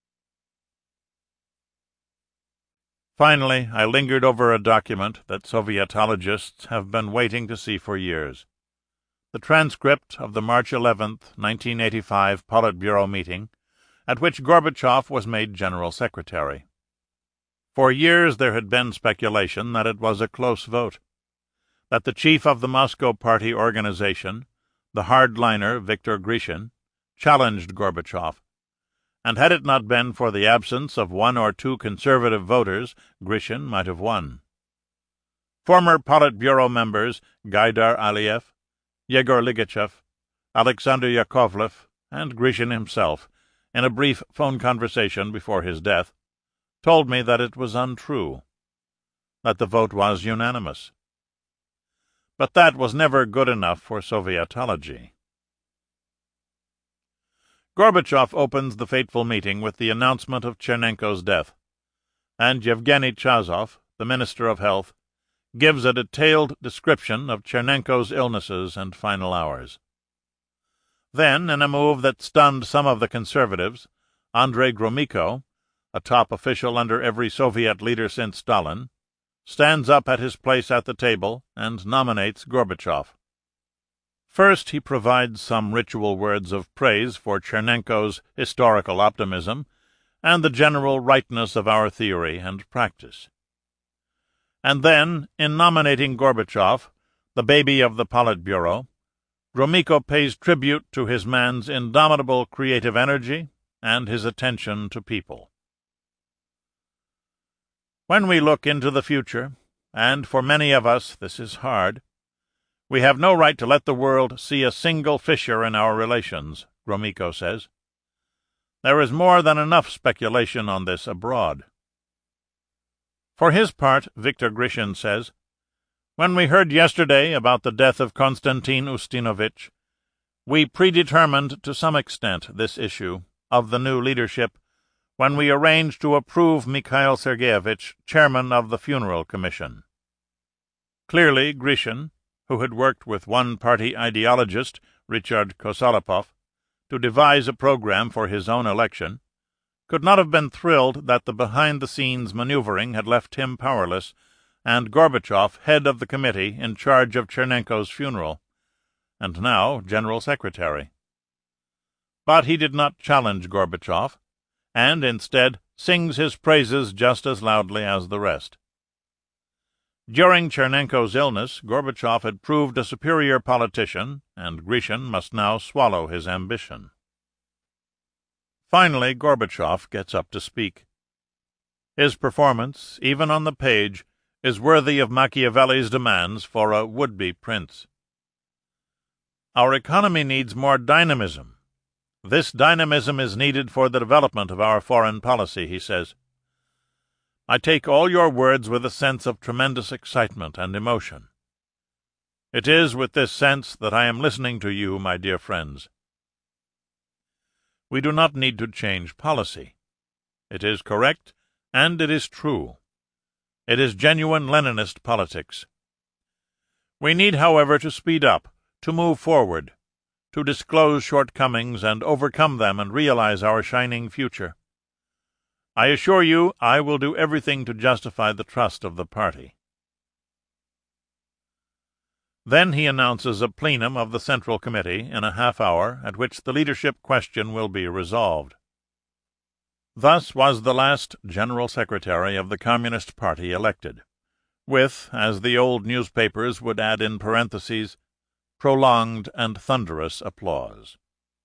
Finally, I lingered over a document that Sovietologists have been waiting to see for years. The transcript of the March eleventh, nineteen eighty-five Politburo meeting, at which Gorbachev was made General Secretary. For years there had been speculation that it was a close vote, that the chief of the Moscow Party organization, the hardliner Viktor Grishin, challenged Gorbachev, and had it not been for the absence of one or two conservative voters, Grishin might have won. Former Politburo members Gaidar Aliyev, Yegor Ligachev, Alexander Yakovlev, and Grishin himself, in a brief phone conversation before his death, told me that it was untrue, that the vote was unanimous. But that was never good enough for Sovietology. Gorbachev opens the fateful meeting with the announcement of Chernenko's death, and Yevgeny Chazov, the Minister of Health, gives a detailed description of Chernenko's illnesses and final hours. Then, in a move that stunned some of the conservatives, Andrei Gromyko, a top official under every Soviet leader since Stalin, stands up at his place at the table and nominates Gorbachev. First, he provides some ritual words of praise for Chernenko's historical optimism and the general rightness of our theory and practice. And then, in nominating Gorbachev, the baby of the Politburo, Gromyko pays tribute to his man's indomitable creative energy and his attention to people. When we look into the future, and for many of us this is hard, we have no right to let the world see a single fissure in our relations, Gromyko says. There is more than enough speculation on this abroad. For his part, Viktor Grishin says, when we heard yesterday about the death of Konstantin Ustinovich, we predetermined to some extent this issue of the new leadership when we arranged to approve Mikhail Sergeyevich chairman of the funeral commission. Clearly, Grishin, who had worked with one-party ideologist, Richard Kosalapov, to devise a program for his own election, could not have been thrilled that the behind-the-scenes maneuvering had left him powerless, and Gorbachev head of the committee in charge of Chernenko's funeral, and now General Secretary. But he did not challenge Gorbachev, and instead sings his praises just as loudly as the rest. During Chernenko's illness, Gorbachev had proved a superior politician, and Grishin must now swallow his ambition. Finally, Gorbachev gets up to speak. His performance, even on the page, is worthy of Machiavelli's demands for a would-be prince. Our economy needs more dynamism. This dynamism is needed for the development of our foreign policy, he says. I take all your words with a sense of tremendous excitement and emotion. It is with this sense that I am listening to you, my dear friends. We do not need to change policy. It is correct, and it is true. It is genuine Leninist politics. We need, however, to speed up, to move forward, to disclose shortcomings and overcome them and realize our shining future. I assure you I will do everything to justify the trust of the party. Then he announces a plenum of the Central Committee in a half hour, at which the leadership question will be resolved. Thus was the last General Secretary of the Communist Party elected, with, as the old newspapers would add in parentheses, prolonged and thunderous applause.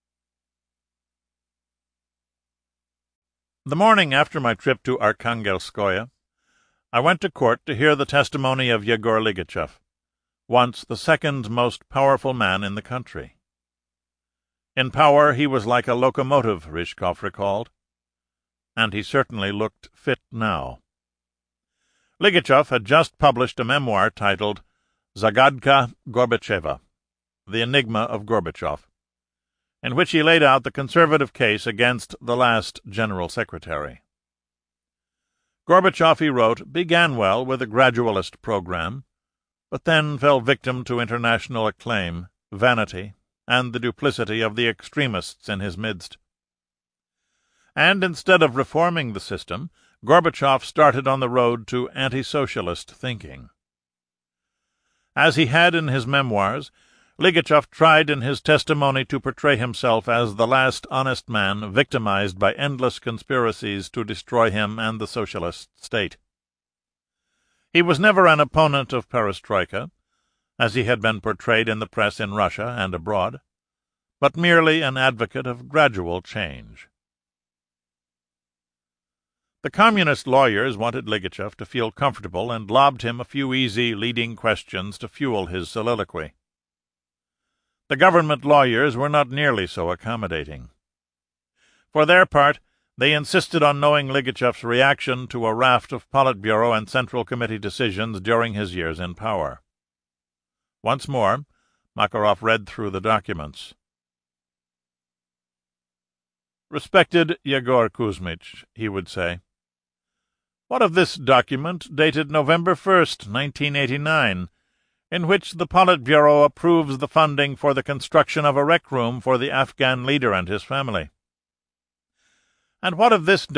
The morning after my trip to Arkhangelskoye, I went to court to hear the testimony of Yegor Ligachev, once the second most powerful man in the country. In power he was like a locomotive, Ryzhkov recalled, and he certainly looked fit now. Ligachev had just published a memoir titled Zagadka Gorbacheva, The Enigma of Gorbachev, in which he laid out the conservative case against the last General Secretary. Gorbachev, he wrote, began well with a gradualist program, but then fell victim to international acclaim, vanity, and the duplicity of the extremists in his midst. And instead of reforming the system, Gorbachev started on the road to anti-socialist thinking. As he had in his memoirs, Ligachev tried in his testimony to portray himself as the last honest man victimized by endless conspiracies to destroy him and the socialist state. He was never an opponent of perestroika, as he had been portrayed in the press in Russia and abroad, but merely an advocate of gradual change. The communist lawyers wanted Ligachev to feel comfortable and lobbed him a few easy leading questions to fuel his soliloquy. The government lawyers were not nearly so accommodating. For their part, they insisted on knowing Ligachev's reaction to a raft of Politburo and Central Committee decisions during his years in power. Once more, Makarov read through the documents. "Respected Yegor Kuzmich," he would say, "what of this document dated November first, nineteen eighty-nine, in which the Politburo approves the funding for the construction of a rec room for the Afghan leader and his family? And what of this